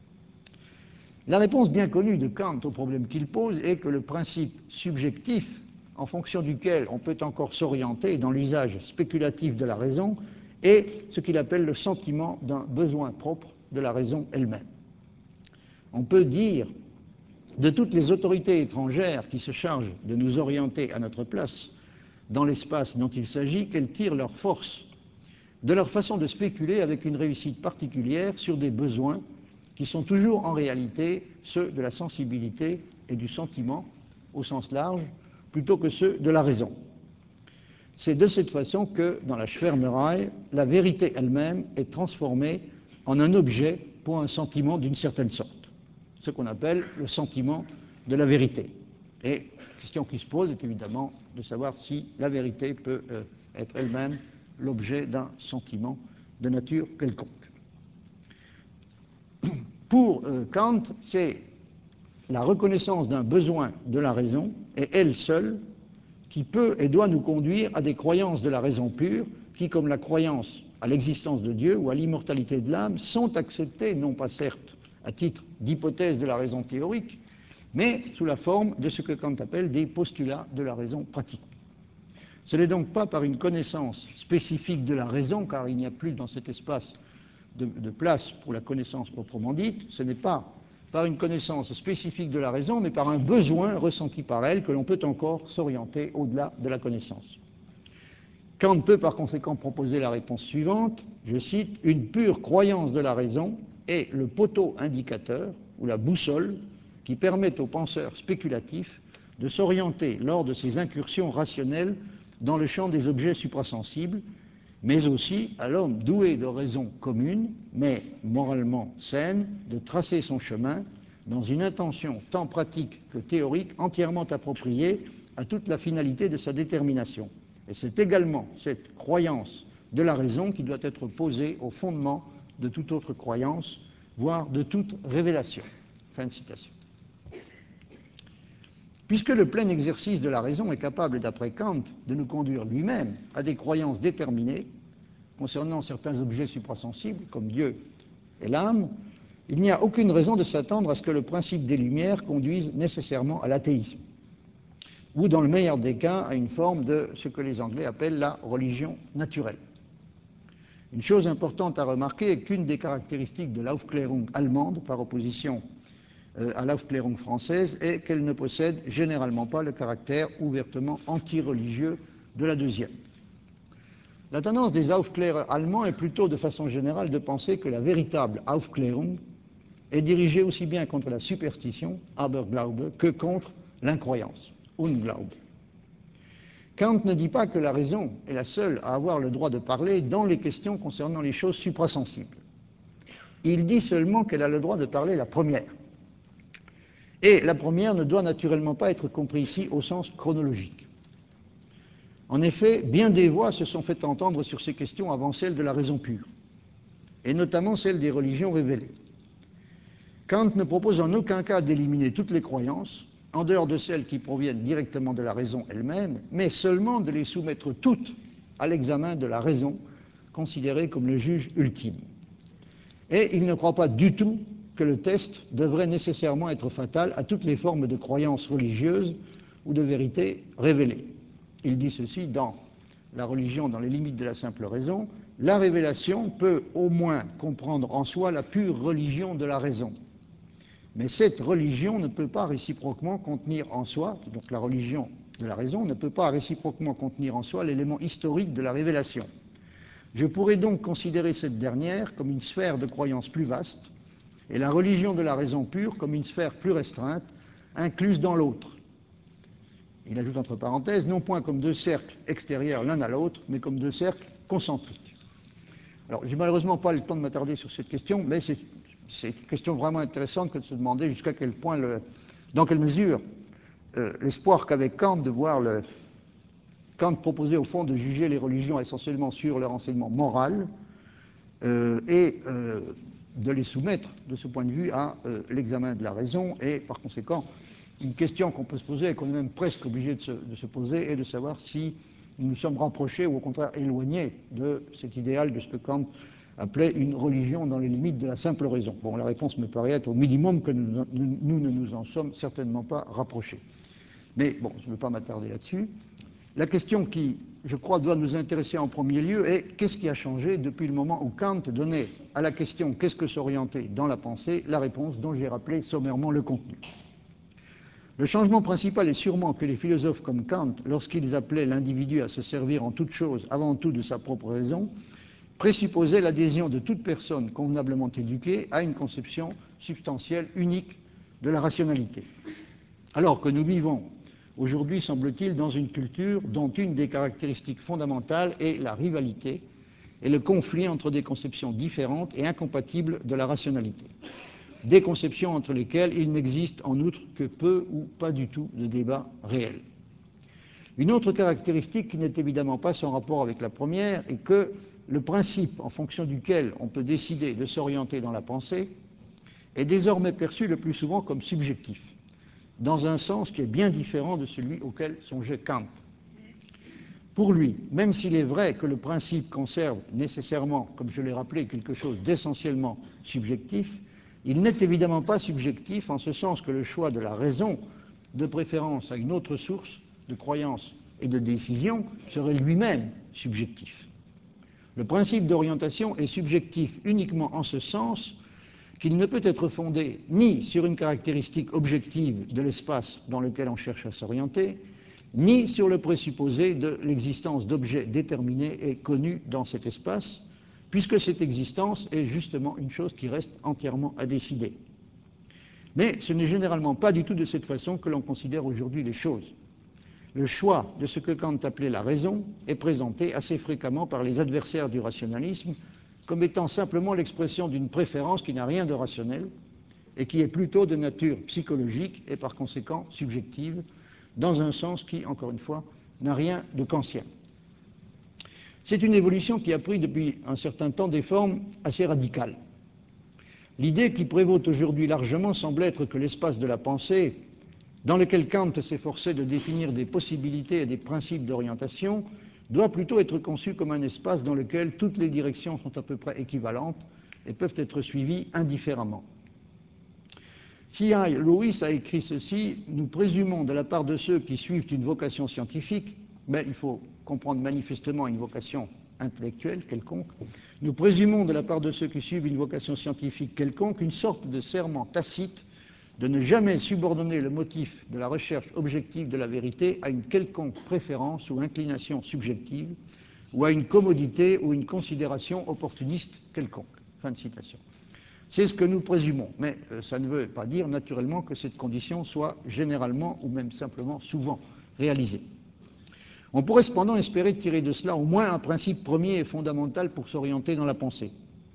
[SPEAKER 2] La réponse bien connue de Kant au problème qu'il pose est que le principe subjectif, en fonction duquel on peut encore s'orienter dans l'usage spéculatif de la raison, est ce qu'il appelle le sentiment d'un besoin propre de la raison elle-même. On peut dire de toutes les autorités étrangères qui se chargent de nous orienter à notre place dans l'espace dont il s'agit qu'elles tirent leur force de leur façon de spéculer avec une réussite particulière sur des besoins qui sont toujours en réalité ceux de la sensibilité et du sentiment au sens large, plutôt que ceux de la raison. C'est de cette façon que, dans la Schwärmerei, la vérité elle-même est transformée en un objet pour un sentiment d'une certaine sorte, ce qu'on appelle le sentiment de la vérité. Et la question qui se pose est évidemment de savoir si la vérité peut euh, être elle-même l'objet d'un sentiment de nature quelconque. Pour euh, Kant, c'est la reconnaissance d'un besoin de la raison, et elle seule, qui peut et doit nous conduire à des croyances de la raison pure, qui, comme la croyance à l'existence de Dieu ou à l'immortalité de l'âme, sont acceptées, non pas certes à titre d'hypothèse de la raison théorique, mais sous la forme de ce que Kant appelle des postulats de la raison pratique. Ce n'est donc pas par une connaissance spécifique de la raison, car il n'y a plus dans cet espace de, de place pour la connaissance proprement dite, ce n'est pas par une connaissance spécifique de la raison, mais par un besoin ressenti par elle que l'on peut encore s'orienter au-delà de la connaissance. Kant peut par conséquent proposer la réponse suivante, je cite, « Une pure croyance de la raison est le poteau indicateur ou la boussole qui permet aux penseurs spéculatifs de s'orienter lors de ces incursions rationnelles dans le champ des objets suprasensibles, mais aussi à l'homme doué de raison commune, mais moralement saine, de tracer son chemin dans une intention tant pratique que théorique entièrement appropriée à toute la finalité de sa détermination. Et c'est également cette croyance de la raison qui doit être posée au fondement de toute autre croyance, voire de toute révélation. » Fin de citation. Puisque le plein exercice de la raison est capable, d'après Kant, de nous conduire lui-même à des croyances déterminées concernant certains objets suprasensibles, comme Dieu et l'âme, il n'y a aucune raison de s'attendre à ce que le principe des Lumières conduise nécessairement à l'athéisme, ou dans le meilleur des cas, à une forme de ce que les Anglais appellent la religion naturelle. Une chose importante à remarquer est qu'une des caractéristiques de l'Aufklärung allemande, par opposition à l'Aufklärung française, est qu'elle ne possède généralement pas le caractère ouvertement anti-religieux de la deuxième. La tendance des Aufklärers allemands est plutôt, de façon générale, de penser que la véritable Aufklärung est dirigée aussi bien contre la superstition, Aberglaube, que contre l'incroyance, Unglaube. Kant ne dit pas que la raison est la seule à avoir le droit de parler dans les questions concernant les choses suprasensibles. Il dit seulement qu'elle a le droit de parler la première. Et la première ne doit naturellement pas être comprise ici au sens chronologique. En effet, bien des voix se sont fait entendre sur ces questions avant celles de la raison pure, et notamment celles des religions révélées. Kant ne propose en aucun cas d'éliminer toutes les croyances, en dehors de celles qui proviennent directement de la raison elle-même, mais seulement de les soumettre toutes à l'examen de la raison, considérée comme le juge ultime. Et il ne croit pas du tout que le test devrait nécessairement être fatal à toutes les formes de croyances religieuses ou de vérités révélées. Il dit ceci dans La religion dans les limites de la simple raison, la révélation peut au moins comprendre en soi la pure religion de la raison. Mais cette religion ne peut pas réciproquement contenir en soi, donc la religion de la raison ne peut pas réciproquement contenir en soi l'élément historique de la révélation. Je pourrais donc considérer cette dernière comme une sphère de croyance plus vaste, et la religion de la raison pure comme une sphère plus restreinte, incluse dans l'autre. Il ajoute entre parenthèses, non point comme deux cercles extérieurs l'un à l'autre, mais comme deux cercles concentriques. Alors, j'ai malheureusement pas le temps de m'attarder sur cette question, mais c'est une question vraiment intéressante que de se demander jusqu'à quel point, le, dans quelle mesure, euh, l'espoir qu'avait Kant de voir le, Kant proposait au fond de juger les religions essentiellement sur leur enseignement moral, euh, et euh, de les soumettre, de ce point de vue, à euh, l'examen de la raison, et par conséquent, une question qu'on peut se poser et qu'on est même presque obligé de se, de se poser est de savoir si nous nous sommes rapprochés ou au contraire éloignés de cet idéal de ce que Kant appelait une religion dans les limites de la simple raison. Bon, la réponse me paraît être au minimum que nous, nous, nous ne nous en sommes certainement pas rapprochés. Mais bon, je ne veux pas m'attarder là-dessus. La question qui, je crois, doit nous intéresser en premier lieu est qu'est-ce qui a changé depuis le moment où Kant donnait à la question qu'est-ce que s'orienter dans la pensée, la réponse dont j'ai rappelé sommairement le contenu. Le changement principal est sûrement que les philosophes comme Kant, lorsqu'ils appelaient l'individu à se servir en toute chose avant tout de sa propre raison, présupposaient l'adhésion de toute personne convenablement éduquée à une conception substantielle unique de la rationalité. Alors que nous vivons aujourd'hui, semble-t-il, dans une culture dont une des caractéristiques fondamentales est la rivalité et le conflit entre des conceptions différentes et incompatibles de la rationalité. Des conceptions entre lesquelles il n'existe en outre que peu ou pas du tout de débat réel. Une autre caractéristique qui n'est évidemment pas sans rapport avec la première est que le principe en fonction duquel on peut décider de s'orienter dans la pensée est désormais perçu le plus souvent comme subjectif, dans un sens qui est bien différent de celui auquel songeait Kant. Pour lui, même s'il est vrai que le principe conserve nécessairement, comme je l'ai rappelé, quelque chose d'essentiellement subjectif, Il n'est évidemment pas subjectif en ce sens que le choix de la raison de préférence à une autre source de croyance et de décision serait lui-même subjectif. Le principe d'orientation est subjectif uniquement en ce sens qu'il ne peut être fondé ni sur une caractéristique objective de l'espace dans lequel on cherche à s'orienter, ni sur le présupposé de l'existence d'objets déterminés et connus dans cet espace, puisque cette existence est justement une chose qui reste entièrement à décider. Mais ce n'est généralement pas du tout de cette façon que l'on considère aujourd'hui les choses. Le choix de ce que Kant appelait la raison est présenté assez fréquemment par les adversaires du rationalisme comme étant simplement l'expression d'une préférence qui n'a rien de rationnel et qui est plutôt de nature psychologique et par conséquent subjective, dans un sens qui, encore une fois, n'a rien de kantien. C'est une évolution qui a pris depuis un certain temps des formes assez radicales. L'idée qui prévaut aujourd'hui largement semble être que l'espace de la pensée, dans lequel Kant s'efforçait de définir des possibilités et des principes d'orientation, doit plutôt être conçu comme un espace dans lequel toutes les directions sont à peu près équivalentes et peuvent être suivies indifféremment. C I Lewis a écrit ceci: « Nous présumons de la part de ceux qui suivent une vocation scientifique, mais il faut comprendre manifestement une vocation intellectuelle quelconque, nous présumons de la part de ceux qui suivent une vocation scientifique quelconque une sorte de serment tacite de ne jamais subordonner le motif de la recherche objective de la vérité à une quelconque préférence ou inclination subjective, ou à une commodité ou une considération opportuniste quelconque. » Fin de citation. C'est ce que nous présumons, mais euh, ça ne veut pas dire naturellement que cette condition soit généralement ou même simplement souvent réalisée. On pourrait cependant espérer tirer de cela au moins un principe premier et fondamental pour s'orienter dans la pensée.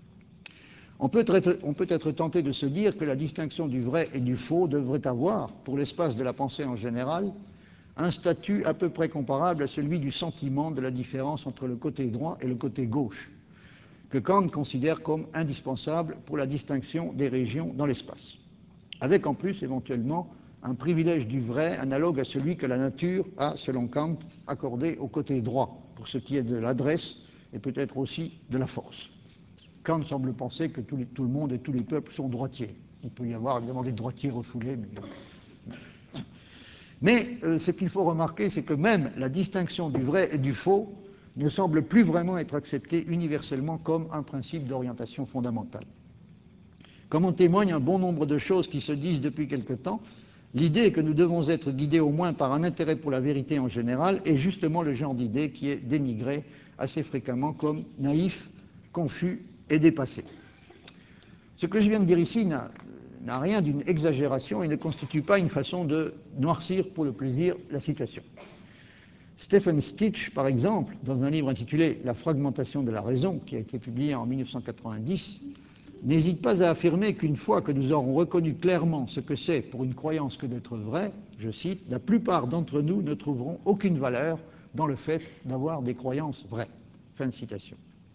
[SPEAKER 2] On peut, être, on peut être tenté de se dire que la distinction du vrai et du faux devrait avoir, pour l'espace de la pensée en général, un statut à peu près comparable à celui du sentiment de la différence entre le côté droit et le côté gauche, que Kant considère comme indispensable pour la distinction des régions dans l'espace, avec en plus éventuellement un privilège du vrai analogue à celui que la nature a, selon Kant, accordé au côté droit, pour ce qui est de l'adresse et peut-être aussi de la force. Kant semble penser que tout, les, tout le monde et tous les peuples sont droitiers. Il peut y avoir évidemment des droitiers refoulés, mais... Mais euh, ce qu'il faut remarquer, c'est que même la distinction du vrai et du faux ne semble plus vraiment être acceptée universellement comme un principe d'orientation fondamentale. Comme en témoigne un bon nombre de choses qui se disent depuis quelque temps, l'idée que nous devons être guidés au moins par un intérêt pour la vérité en général est justement le genre d'idée qui est dénigré assez fréquemment comme naïf, confus et dépassé. Ce que je viens de dire ici n'a n'a rien d'une exagération et ne constitue pas une façon de noircir pour le plaisir la situation. Stephen Stitch, par exemple, dans un livre intitulé « La fragmentation de la raison », qui a été publié en mille neuf cent quatre-vingt-dix, n'hésite pas à affirmer qu'une fois que nous aurons reconnu clairement ce que c'est pour une croyance que d'être vrai, je cite, « la plupart d'entre nous ne trouveront aucune valeur dans le fait d'avoir des croyances vraies ». Fin de citation.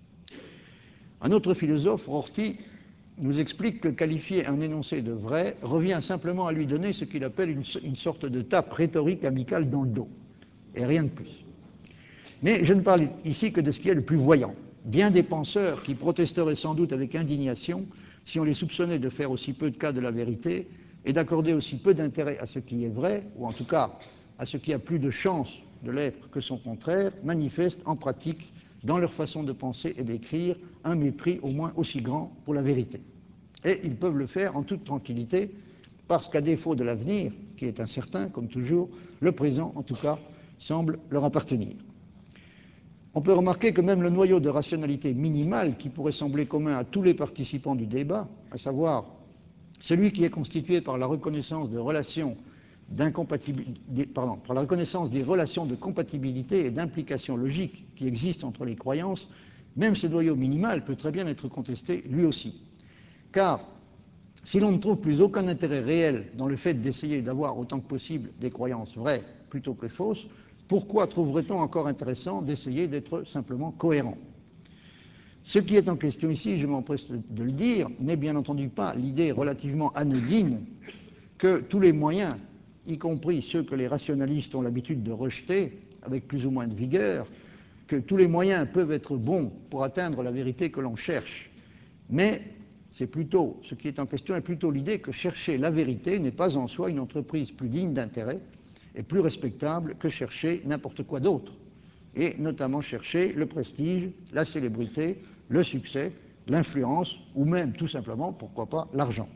[SPEAKER 2] Un autre philosophe, Rorty, nous explique que qualifier un énoncé de vrai revient simplement à lui donner ce qu'il appelle une, une sorte de tape rhétorique amicale dans le dos, et rien de plus. Mais je ne parle ici que de ce qui est le plus voyant. Bien des penseurs qui protesteraient sans doute avec indignation si on les soupçonnait de faire aussi peu de cas de la vérité et d'accorder aussi peu d'intérêt à ce qui est vrai, ou en tout cas à ce qui a plus de chance de l'être que son contraire, manifestent en pratique, dans leur façon de penser et d'écrire, un mépris au moins aussi grand pour la vérité. Et ils peuvent le faire en toute tranquillité, parce qu'à défaut de l'avenir, qui est incertain, comme toujours, le présent, en tout cas, semble leur appartenir. On peut remarquer que même le noyau de rationalité minimale, qui pourrait sembler commun à tous les participants du débat, à savoir celui qui est constitué par la reconnaissance de relations d'incompatibilité, pardon, par la reconnaissance des relations de compatibilité et d'implication logique qui existent entre les croyances, même ce noyau minimal peut très bien être contesté lui aussi. Car si l'on ne trouve plus aucun intérêt réel dans le fait d'essayer d'avoir autant que possible des croyances vraies plutôt que fausses, pourquoi trouverait-on encore intéressant d'essayer d'être simplement cohérent? Ce qui est en question ici, je m'empresse de le dire, n'est bien entendu pas l'idée relativement anodine que tous les moyens, y compris ceux que les rationalistes ont l'habitude de rejeter avec plus ou moins de vigueur, que tous les moyens peuvent être bons pour atteindre la vérité que l'on cherche. Mais c'est plutôt, ce qui est en question est plutôt l'idée que chercher la vérité n'est pas en soi une entreprise plus digne d'intérêt et plus respectable que chercher n'importe quoi d'autre, et notamment chercher le prestige, la célébrité, le succès, l'influence, ou même tout simplement, pourquoi pas, l'argent.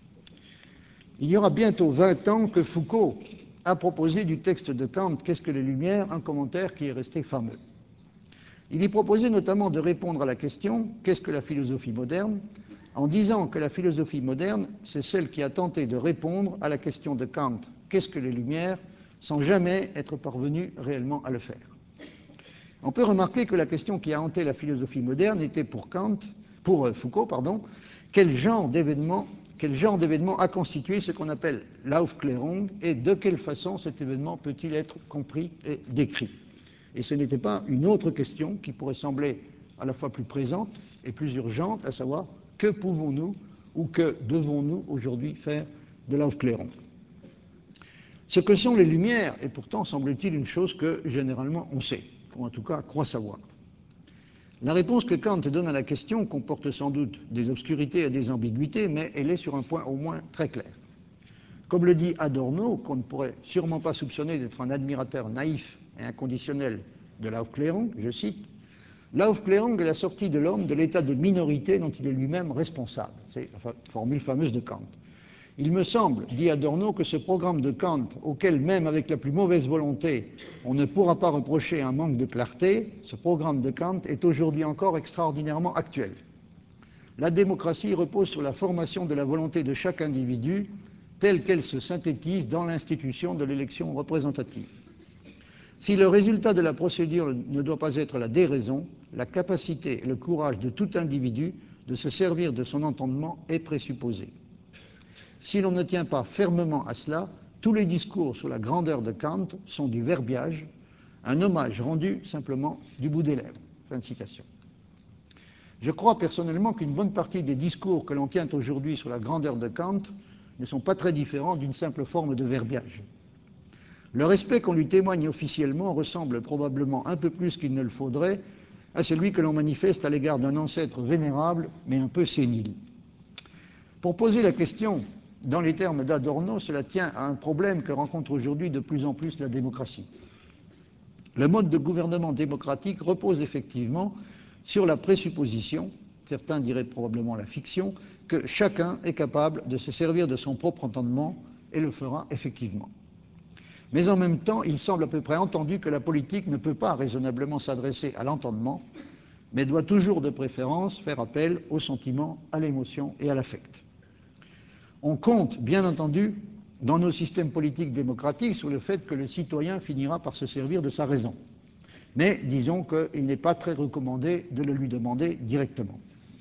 [SPEAKER 2] Il y aura bientôt vingt ans que Foucault a proposé du texte de Kant « Qu'est-ce que les Lumières ?», un commentaire qui est resté fameux. Il y proposait notamment de répondre à la question « Qu'est-ce que la philosophie moderne ?», en disant que la philosophie moderne, c'est celle qui a tenté de répondre à la question de Kant « Qu'est-ce que les Lumières ?», sans jamais être parvenue réellement à le faire. On peut remarquer que la question qui a hanté la philosophie moderne était pour Kant, pour Foucault, pardon, quel genre d'événement quel genre d'événement a constitué ce qu'on appelle l'Aufklärung et de quelle façon cet événement peut-il être compris et décrit. Et ce n'était pas une autre question qui pourrait sembler à la fois plus présente et plus urgente, à savoir que pouvons-nous ou que devons-nous aujourd'hui faire de l'Aufklärung. Ce que sont les Lumières est pourtant, semble-t-il, une chose que généralement on sait, ou en tout cas croit savoir. La réponse que Kant donne à la question comporte sans doute des obscurités et des ambiguïtés, mais elle est sur un point au moins très clair. Comme le dit Adorno, qu'on ne pourrait sûrement pas soupçonner d'être un admirateur naïf et inconditionnel de l'Aufklärung, je cite, « L'Aufklärung est la sortie de l'homme de l'état de minorité dont il est lui-même responsable ». C'est la formule fameuse de Kant. Il me semble, dit Adorno, que ce programme de Kant, auquel même avec la plus mauvaise volonté, on ne pourra pas reprocher un manque de clarté, ce programme de Kant est aujourd'hui encore extraordinairement actuel. La démocratie repose sur la formation de la volonté de chaque individu, telle qu'elle se synthétise dans l'institution de l'élection représentative. Si le résultat de la procédure ne doit pas être la déraison, la capacité et le courage de tout individu de se servir de son entendement est présupposé. Si l'on ne tient pas fermement à cela, tous les discours sur la grandeur de Kant sont du verbiage, un hommage rendu simplement du bout des lèvres. Fin de citation. Je crois personnellement qu'une bonne partie des discours que l'on tient aujourd'hui sur la grandeur de Kant ne sont pas très différents d'une simple forme de verbiage. Le respect qu'on lui témoigne officiellement ressemble probablement un peu plus qu'il ne le faudrait à celui que l'on manifeste à l'égard d'un ancêtre vénérable mais un peu sénile. Pour poser la question, dans les termes d'Adorno, cela tient à un problème que rencontre aujourd'hui de plus en plus la démocratie. Le mode de gouvernement démocratique repose effectivement sur la présupposition, certains diraient probablement la fiction, que chacun est capable de se servir de son propre entendement et le fera effectivement. Mais en même temps, il semble à peu près entendu que la politique ne peut pas raisonnablement s'adresser à l'entendement, mais doit toujours de préférence faire appel au sentiment, à l'émotion et à l'affect. On compte, bien entendu, dans nos systèmes politiques démocratiques sur le fait que le citoyen finira par se servir de sa raison. Mais disons qu'il n'est pas très recommandé de le lui demander directement.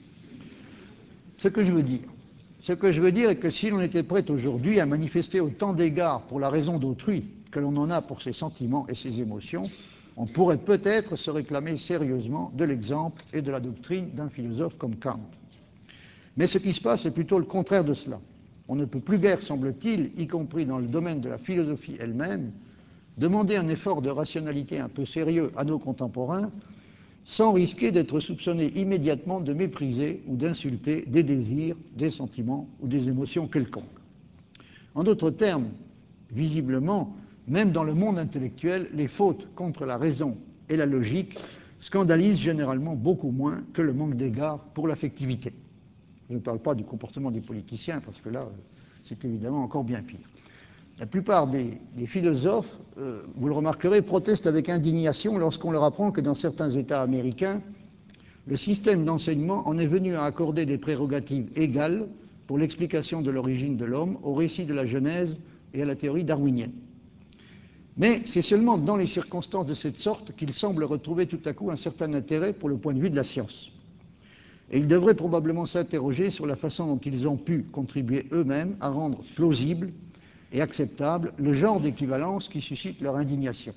[SPEAKER 2] Ce que je veux dire, ce que je veux dire est que si l'on était prêt aujourd'hui à manifester autant d'égards pour la raison d'autrui que l'on en a pour ses sentiments et ses émotions, on pourrait peut-être se réclamer sérieusement de l'exemple et de la doctrine d'un philosophe comme Kant. Mais ce qui se passe est plutôt le contraire de cela. On ne peut plus guère, semble-t-il, y compris dans le domaine de la philosophie elle-même, demander un effort de rationalité un peu sérieux à nos contemporains sans risquer d'être soupçonné immédiatement de mépriser ou d'insulter des désirs, des sentiments ou des émotions quelconques. En d'autres termes, visiblement, même dans le monde intellectuel, les fautes contre la raison et la logique scandalisent généralement beaucoup moins que le manque d'égard pour l'affectivité. Je ne parle pas du comportement des politiciens, parce que là, c'est évidemment encore bien pire. La plupart des, des philosophes, euh, vous le remarquerez, protestent avec indignation lorsqu'on leur apprend que dans certains États américains, le système d'enseignement en est venu à accorder des prérogatives égales pour l'explication de l'origine de l'homme, au récit de la Genèse et à la théorie darwinienne. Mais c'est seulement dans les circonstances de cette sorte qu'ils semblent retrouver tout à coup un certain intérêt pour le point de vue de la science. Et ils devraient probablement s'interroger sur la façon dont ils ont pu contribuer eux-mêmes à rendre plausible et acceptable le genre d'équivalence qui suscite leur indignation.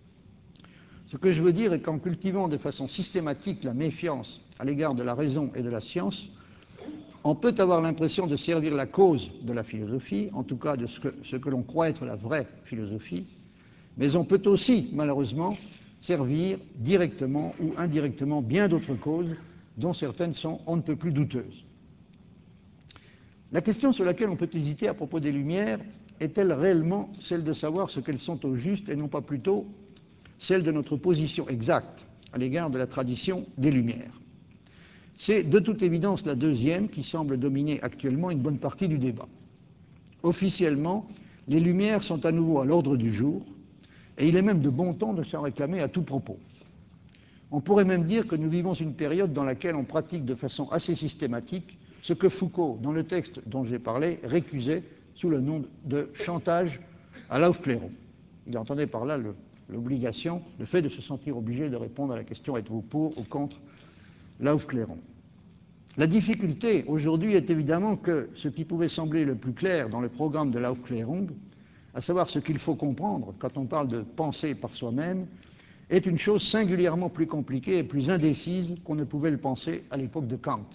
[SPEAKER 2] Ce que je veux dire est qu'en cultivant de façon systématique la méfiance à l'égard de la raison et de la science, on peut avoir l'impression de servir la cause de la philosophie, en tout cas de ce que, ce que l'on croit être la vraie philosophie, mais on peut aussi, malheureusement, servir directement ou indirectement bien d'autres causes dont certaines sont on ne peut plus douteuses. La question sur laquelle on peut hésiter à propos des Lumières est-elle réellement celle de savoir ce qu'elles sont au juste et non pas plutôt celle de notre position exacte à l'égard de la tradition des Lumières? C'est de toute évidence la deuxième qui semble dominer actuellement une bonne partie du débat. Officiellement, les Lumières sont à nouveau à l'ordre du jour, et il est même de bon ton de s'en réclamer à tout propos. On pourrait même dire que nous vivons une période dans laquelle on pratique de façon assez systématique ce que Foucault, dans le texte dont j'ai parlé, récusait sous le nom de chantage à l'Aufklärung. Il entendait par là l'obligation, le, le fait de se sentir obligé de répondre à la question « êtes-vous pour ou contre l'Aufklärung ». La difficulté aujourd'hui est évidemment que ce qui pouvait sembler le plus clair dans le programme de l'Aufklärung, à savoir ce qu'il faut comprendre quand on parle de penser par soi-même, est une chose singulièrement plus compliquée et plus indécise qu'on ne pouvait le penser à l'époque de Kant.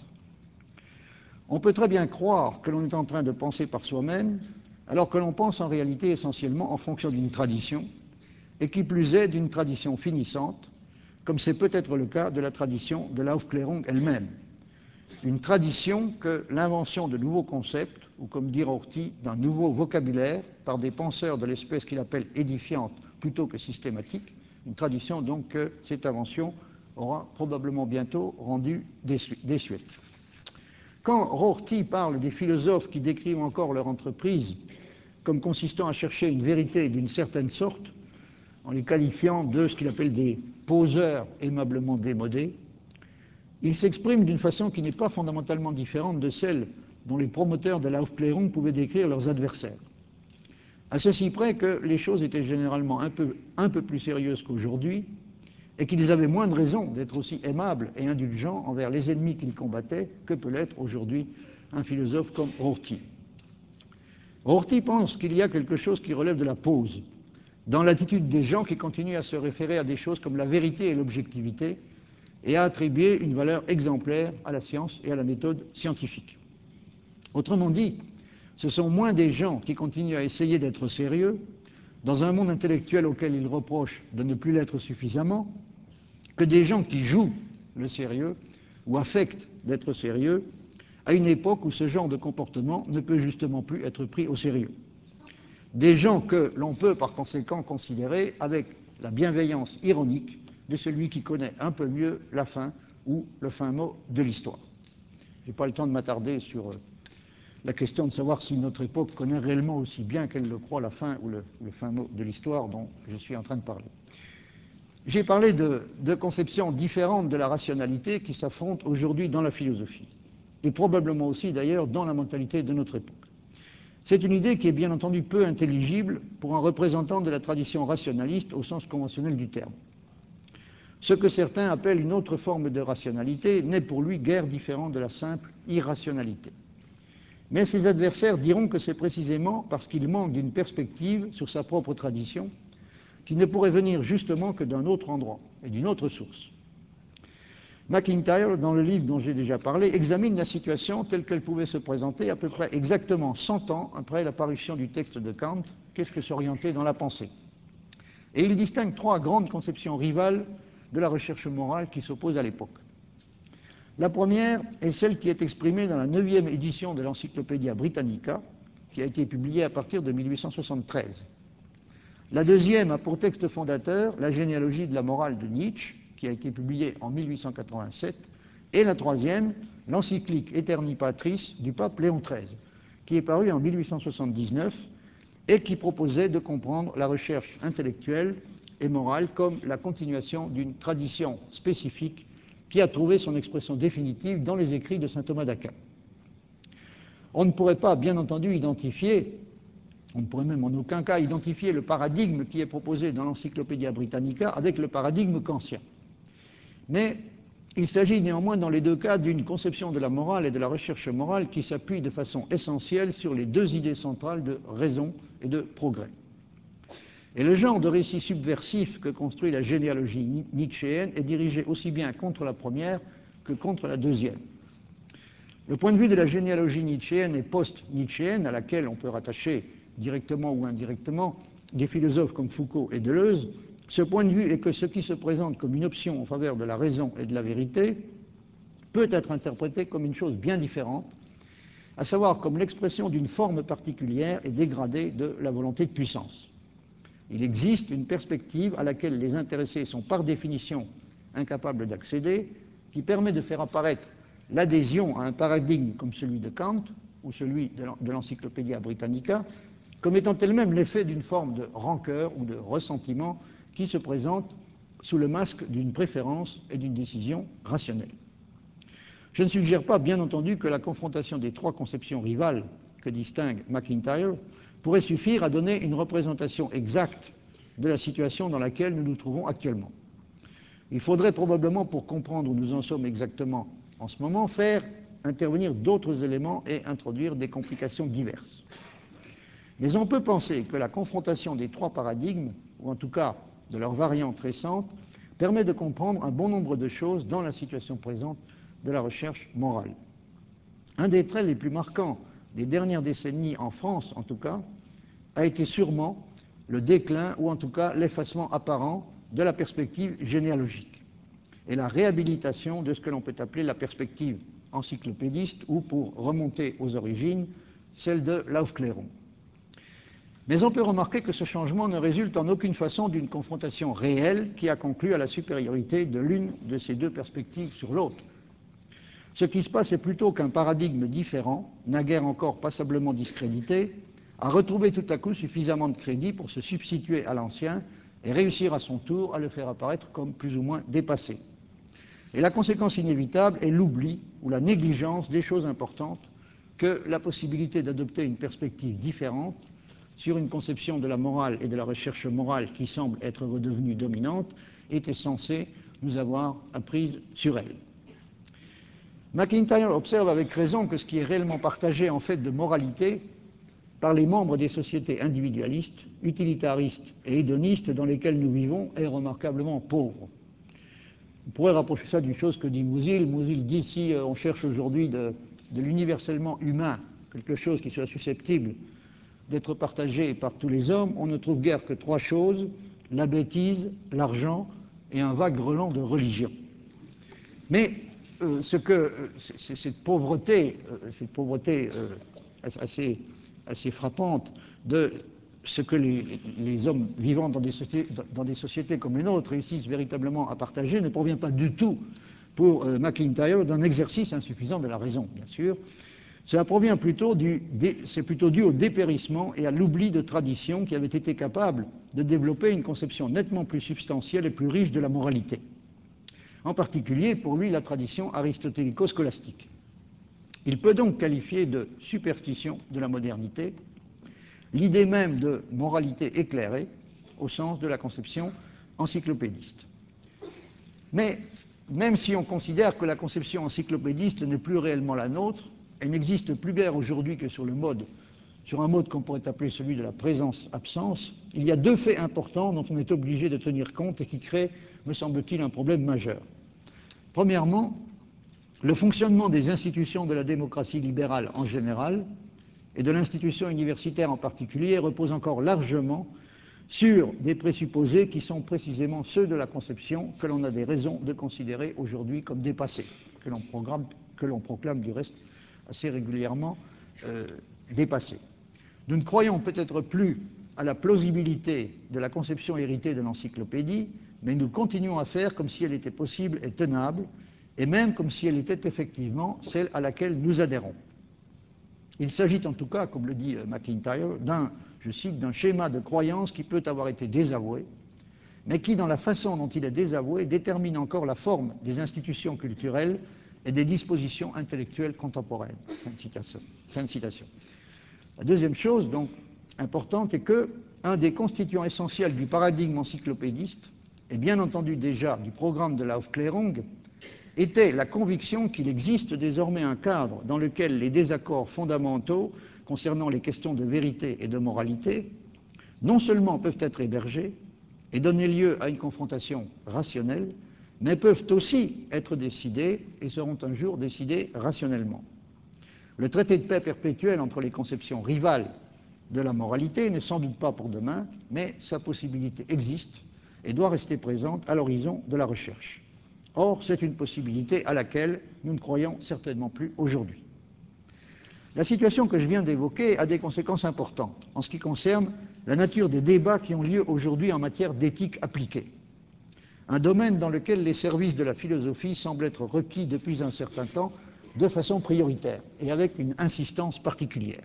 [SPEAKER 2] On peut très bien croire que l'on est en train de penser par soi-même, alors que l'on pense en réalité essentiellement en fonction d'une tradition, et qui plus est d'une tradition finissante, comme c'est peut-être le cas de la tradition de l'Aufklärung elle-même. Une tradition que l'invention de nouveaux concepts, ou comme dit Rorty, d'un nouveau vocabulaire, par des penseurs de l'espèce qu'il appelle édifiante plutôt que systématique, une tradition donc que cette invention aura probablement bientôt rendu désuète. Quand Rorty parle des philosophes qui décrivent encore leur entreprise comme consistant à chercher une vérité d'une certaine sorte, en les qualifiant de ce qu'il appelle des poseurs aimablement démodés, il s'exprime d'une façon qui n'est pas fondamentalement différente de celle dont les promoteurs de l'Aufklärung pouvaient décrire leurs adversaires. À ceci près que les choses étaient généralement un peu, un peu plus sérieuses qu'aujourd'hui et qu'ils avaient moins de raison d'être aussi aimables et indulgents envers les ennemis qu'ils combattaient que peut l'être aujourd'hui un philosophe comme Rorty. Rorty pense qu'il y a quelque chose qui relève de la pose dans l'attitude des gens qui continuent à se référer à des choses comme la vérité et l'objectivité et à attribuer une valeur exemplaire à la science et à la méthode scientifique. Autrement dit, ce sont moins des gens qui continuent à essayer d'être sérieux, dans un monde intellectuel auquel ils reprochent de ne plus l'être suffisamment, que des gens qui jouent le sérieux ou affectent d'être sérieux à une époque où ce genre de comportement ne peut justement plus être pris au sérieux. Des gens que l'on peut par conséquent considérer avec la bienveillance ironique de celui qui connaît un peu mieux la fin ou le fin mot de l'histoire. Je n'ai pas le temps de m'attarder sur la question de savoir si notre époque connaît réellement aussi bien qu'elle le croit la fin ou le, le fin mot de l'histoire dont je suis en train de parler. J'ai parlé de, de conceptions différentes de la rationalité qui s'affrontent aujourd'hui dans la philosophie, et probablement aussi d'ailleurs dans la mentalité de notre époque. C'est une idée qui est bien entendu peu intelligible pour un représentant de la tradition rationaliste au sens conventionnel du terme. Ce que certains appellent une autre forme de rationalité n'est pour lui guère différent de la simple irrationalité. Mais ses adversaires diront que c'est précisément parce qu'il manque d'une perspective sur sa propre tradition qui ne pourrait venir justement que d'un autre endroit et d'une autre source. MacIntyre, dans le livre dont j'ai déjà parlé, examine la situation telle qu'elle pouvait se présenter à peu près exactement cent ans après la parution du texte de Kant, Qu'est-ce que s'orienter dans la pensée? Et il distingue trois grandes conceptions rivales de la recherche morale qui s'opposent à l'époque. La première est celle qui est exprimée dans la neuvième édition de l'Encyclopædia Britannica, qui a été publiée à partir de mille huit cent soixante-treize. La deuxième a pour texte fondateur la généalogie de la morale de Nietzsche, qui a été publiée en mille huit cent quatre-vingt-sept, et la troisième, l'encyclique Aeterni Patris du pape Léon treize, qui est parue en mille huit cent soixante-dix-neuf et qui proposait de comprendre la recherche intellectuelle et morale comme la continuation d'une tradition spécifique qui a trouvé son expression définitive dans les écrits de saint Thomas d'Aquin. On ne pourrait pas, bien entendu, identifier, on ne pourrait même en aucun cas identifier le paradigme qui est proposé dans l'Encyclopædia Britannica avec le paradigme kantien. Mais il s'agit néanmoins dans les deux cas d'une conception de la morale et de la recherche morale qui s'appuie de façon essentielle sur les deux idées centrales de raison et de progrès. Et le genre de récit subversif que construit la généalogie nietzschéenne est dirigé aussi bien contre la première que contre la deuxième. Le point de vue de la généalogie nietzschéenne et post-nietzschéenne, à laquelle on peut rattacher directement ou indirectement des philosophes comme Foucault et Deleuze, ce point de vue est que ce qui se présente comme une option en faveur de la raison et de la vérité peut être interprété comme une chose bien différente, à savoir comme l'expression d'une forme particulière et dégradée de la volonté de puissance. Il existe une perspective à laquelle les intéressés sont par définition incapables d'accéder, qui permet de faire apparaître l'adhésion à un paradigme comme celui de Kant ou celui de l'Encyclopædia Britannica comme étant elle-même l'effet d'une forme de rancœur ou de ressentiment qui se présente sous le masque d'une préférence et d'une décision rationnelle. Je ne suggère pas, bien entendu, que la confrontation des trois conceptions rivales que distingue MacIntyre pourrait suffire à donner une représentation exacte de la situation dans laquelle nous nous trouvons actuellement. Il faudrait probablement, pour comprendre où nous en sommes exactement en ce moment, faire intervenir d'autres éléments et introduire des complications diverses. Mais on peut penser que la confrontation des trois paradigmes, ou en tout cas de leurs variantes récentes, permet de comprendre un bon nombre de choses dans la situation présente de la recherche morale. Un des traits les plus marquants des dernières décennies, en France en tout cas, a été sûrement le déclin, ou en tout cas l'effacement apparent de la perspective généalogique et la réhabilitation de ce que l'on peut appeler la perspective encyclopédiste, ou, pour remonter aux origines, celle de l'Aufklärung. Mais on peut remarquer que ce changement ne résulte en aucune façon d'une confrontation réelle qui a conclu à la supériorité de l'une de ces deux perspectives sur l'autre. Ce qui se passe est plutôt qu'un paradigme différent, naguère encore passablement discrédité, a retrouvé tout à coup suffisamment de crédit pour se substituer à l'ancien et réussir à son tour à le faire apparaître comme plus ou moins dépassé. Et la conséquence inévitable est l'oubli ou la négligence des choses importantes que la possibilité d'adopter une perspective différente sur une conception de la morale et de la recherche morale qui semble être redevenue dominante était censée nous avoir apprises sur elle. MacIntyre observe avec raison que ce qui est réellement partagé en fait de moralité par les membres des sociétés individualistes, utilitaristes et hédonistes dans lesquelles nous vivons est remarquablement pauvre. On pourrait rapprocher ça d'une chose que dit Musil. Musil dit si on cherche aujourd'hui de, de l'universellement humain, quelque chose qui soit susceptible d'être partagé par tous les hommes, on ne trouve guère que trois choses: la bêtise, l'argent et un vague relent de religion. Mais euh, ce que euh, cette pauvreté, euh, cette pauvreté euh, assez, assez frappante de ce que les, les hommes vivant dans des, sociétés, dans des sociétés comme les nôtres réussissent véritablement à partager ne provient pas du tout pour euh, MacIntyre d'un exercice insuffisant de la raison, bien sûr. Cela provient plutôt du, c'est plutôt dû au dépérissement et à l'oubli de traditions qui avaient été capables de développer une conception nettement plus substantielle et plus riche de la moralité. En particulier, pour lui, la tradition aristotélico-scolastique. Il peut donc qualifier de superstition de la modernité l'idée même de moralité éclairée au sens de la conception encyclopédiste. Mais même si on considère que la conception encyclopédiste n'est plus réellement la nôtre, elle n'existe plus guère aujourd'hui que sur le mode, sur un mode qu'on pourrait appeler celui de la présence-absence. Il y a deux faits importants dont on est obligé de tenir compte et qui créent, me semble-t-il, un problème majeur. Premièrement, le fonctionnement des institutions de la démocratie libérale en général et de l'institution universitaire en particulier repose encore largement sur des présupposés qui sont précisément ceux de la conception que l'on a des raisons de considérer aujourd'hui comme dépassés, que l'on proclame, que l'on proclame du reste assez régulièrement euh, dépassée. Nous ne croyons peut-être plus à la plausibilité de la conception héritée de l'encyclopédie, mais nous continuons à faire comme si elle était possible et tenable, et même comme si elle était effectivement celle à laquelle nous adhérons. Il s'agit en tout cas, comme le dit MacIntyre, d'un, je cite, d'un schéma de croyance qui peut avoir été désavoué, mais qui, dans la façon dont il est désavoué, détermine encore la forme des institutions culturelles et des dispositions intellectuelles contemporaines. Fin de citation. Fin de citation. La deuxième chose, donc, importante, est que un des constituants essentiels du paradigme encyclopédiste, et bien entendu déjà du programme de l'Aufklärung, était la conviction qu'il existe désormais un cadre dans lequel les désaccords fondamentaux concernant les questions de vérité et de moralité non seulement peuvent être hébergés et donner lieu à une confrontation rationnelle, mais peuvent aussi être décidés et seront un jour décidés rationnellement. Le traité de paix perpétuel entre les conceptions rivales de la moralité n'est sans doute pas pour demain, mais sa possibilité existe et doit rester présente à l'horizon de la recherche. Or, c'est une possibilité à laquelle nous ne croyons certainement plus aujourd'hui. La situation que je viens d'évoquer a des conséquences importantes en ce qui concerne la nature des débats qui ont lieu aujourd'hui en matière d'éthique appliquée, un domaine dans lequel les services de la philosophie semblent être requis depuis un certain temps de façon prioritaire et avec une insistance particulière.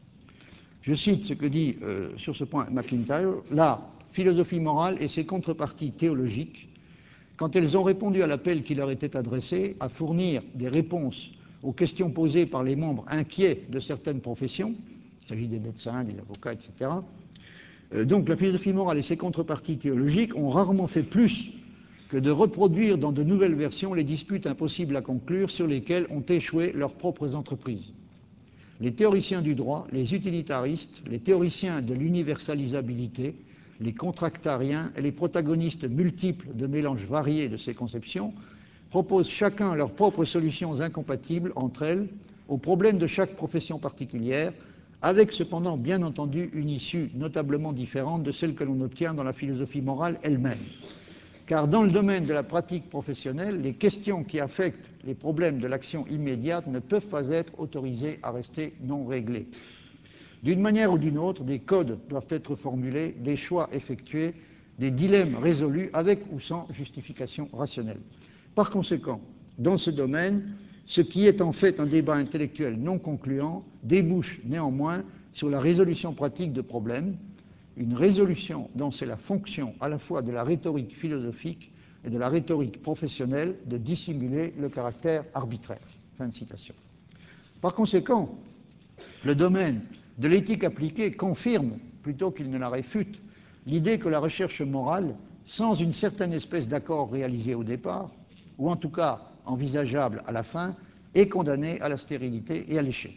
[SPEAKER 2] Je cite ce que dit euh, sur ce point MacIntyre, « La philosophie morale et ses contreparties théologiques, quand elles ont répondu à l'appel qui leur était adressé, à fournir des réponses aux questions posées par les membres inquiets de certaines professions, il s'agit des médecins, des avocats, et cetera, euh, donc la philosophie morale et ses contreparties théologiques ont rarement fait plus que de reproduire dans de nouvelles versions les disputes impossibles à conclure sur lesquelles ont échoué leurs propres entreprises. Les théoriciens du droit, les utilitaristes, les théoriciens de l'universalisabilité, les contractariens et les protagonistes multiples de mélanges variés de ces conceptions proposent chacun leurs propres solutions incompatibles entre elles aux problèmes de chaque profession particulière, avec cependant bien entendu une issue notablement différente de celle que l'on obtient dans la philosophie morale elle-même. Car dans le domaine de la pratique professionnelle, les questions qui affectent les problèmes de l'action immédiate ne peuvent pas être autorisées à rester non réglées. D'une manière ou d'une autre, des codes doivent être formulés, des choix effectués, des dilemmes résolus avec ou sans justification rationnelle. Par conséquent, dans ce domaine, ce qui est en fait un débat intellectuel non concluant débouche néanmoins sur la résolution pratique de problèmes, une résolution dont c'est la fonction à la fois de la rhétorique philosophique et de la rhétorique professionnelle de dissimuler le caractère arbitraire. Fin de citation. Par conséquent, le domaine de l'éthique appliquée confirme, plutôt qu'il ne la réfute, l'idée que la recherche morale, sans une certaine espèce d'accord réalisé au départ, ou en tout cas envisageable à la fin, est condamnée à la stérilité et à l'échec.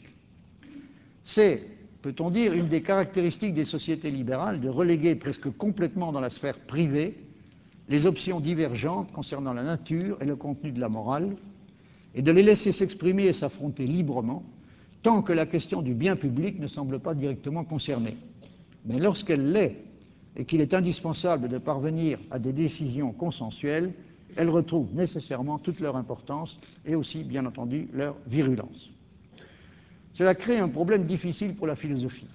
[SPEAKER 2] C'est, peut-on dire, une des caractéristiques des sociétés libérales de reléguer presque complètement dans la sphère privée les options divergentes concernant la nature et le contenu de la morale, et de les laisser s'exprimer et s'affronter librement, tant que la question du bien public ne semble pas directement concernée. Mais lorsqu'elle l'est, et qu'il est indispensable de parvenir à des décisions consensuelles, elles retrouvent nécessairement toute leur importance et aussi, bien entendu, leur virulence. Cela crée un problème difficile pour la philosophie.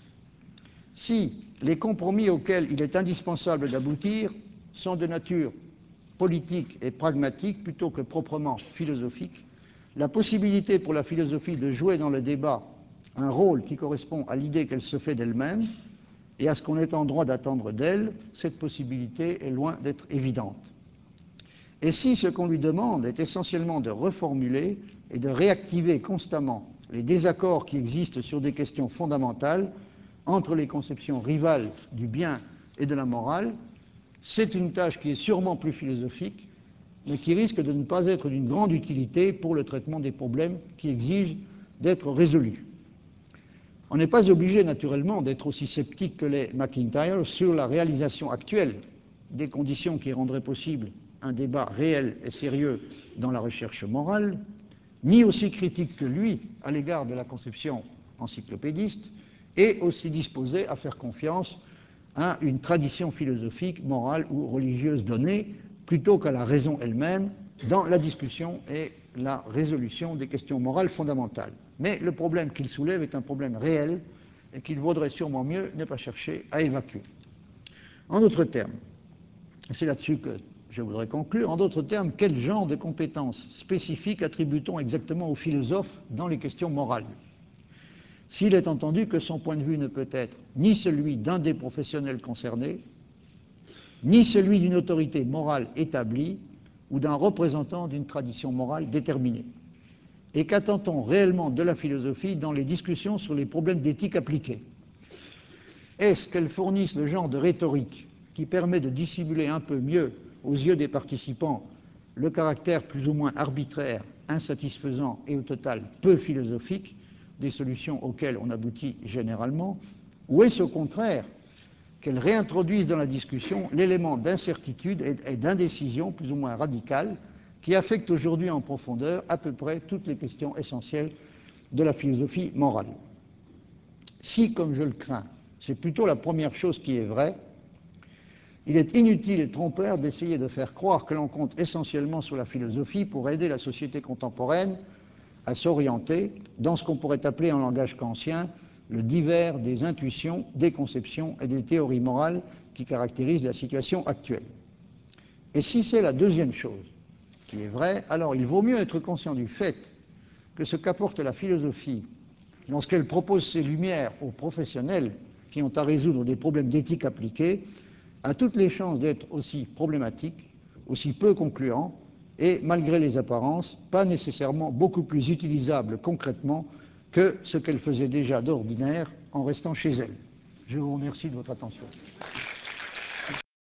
[SPEAKER 2] Si les compromis auxquels il est indispensable d'aboutir sont de nature politique et pragmatique plutôt que proprement philosophique, la possibilité pour la philosophie de jouer dans le débat un rôle qui correspond à l'idée qu'elle se fait d'elle-même et à ce qu'on est en droit d'attendre d'elle, cette possibilité est loin d'être évidente. Et si ce qu'on lui demande est essentiellement de reformuler et de réactiver constamment les désaccords qui existent sur des questions fondamentales entre les conceptions rivales du bien et de la morale, c'est une tâche qui est sûrement plus philosophique, mais qui risque de ne pas être d'une grande utilité pour le traitement des problèmes qui exigent d'être résolus. On n'est pas obligé, naturellement, d'être aussi sceptique que l'est MacIntyre sur la réalisation actuelle des conditions qui rendraient possible un débat réel et sérieux dans la recherche morale, ni aussi critique que lui à l'égard de la conception encyclopédiste, et aussi disposé à faire confiance à une tradition philosophique, morale ou religieuse donnée, plutôt qu'à la raison elle-même dans la discussion et la résolution des questions morales fondamentales. Mais le problème qu'il soulève est un problème réel et qu'il vaudrait sûrement mieux ne pas chercher à évacuer. En d'autres termes, c'est là-dessus que je voudrais conclure, en d'autres termes, quel genre de compétences spécifiques attribue-t-on exactement au philosophe dans les questions morales ? S'il est entendu que son point de vue ne peut être ni celui d'un des professionnels concernés, ni celui d'une autorité morale établie ou d'un représentant d'une tradition morale déterminée. Et qu'attend-on réellement de la philosophie dans les discussions sur les problèmes d'éthique appliquée? Est-ce qu'elle fournisse le genre de rhétorique qui permet de dissimuler un peu mieux aux yeux des participants le caractère plus ou moins arbitraire, insatisfaisant et au total peu philosophique des solutions auxquelles on aboutit généralement, ou est-ce au contraire qu'elle réintroduise dans la discussion l'élément d'incertitude et d'indécision plus ou moins radicale qui affecte aujourd'hui en profondeur à peu près toutes les questions essentielles de la philosophie morale? Si, comme je le crains, c'est plutôt la première chose qui est vraie, il est inutile et trompeur d'essayer de faire croire que l'on compte essentiellement sur la philosophie pour aider la société contemporaine à s'orienter dans ce qu'on pourrait appeler en langage kantien le divers des intuitions, des conceptions et des théories morales qui caractérisent la situation actuelle. Et si c'est la deuxième chose qui est vraie, alors il vaut mieux être conscient du fait que ce qu'apporte la philosophie lorsqu'elle propose ses lumières aux professionnels qui ont à résoudre des problèmes d'éthique appliquée a toutes les chances d'être aussi problématique, aussi peu concluant et, malgré les apparences, pas nécessairement beaucoup plus utilisable concrètement que ce qu'elle faisait déjà d'ordinaire en restant chez elle. Je vous remercie de votre attention.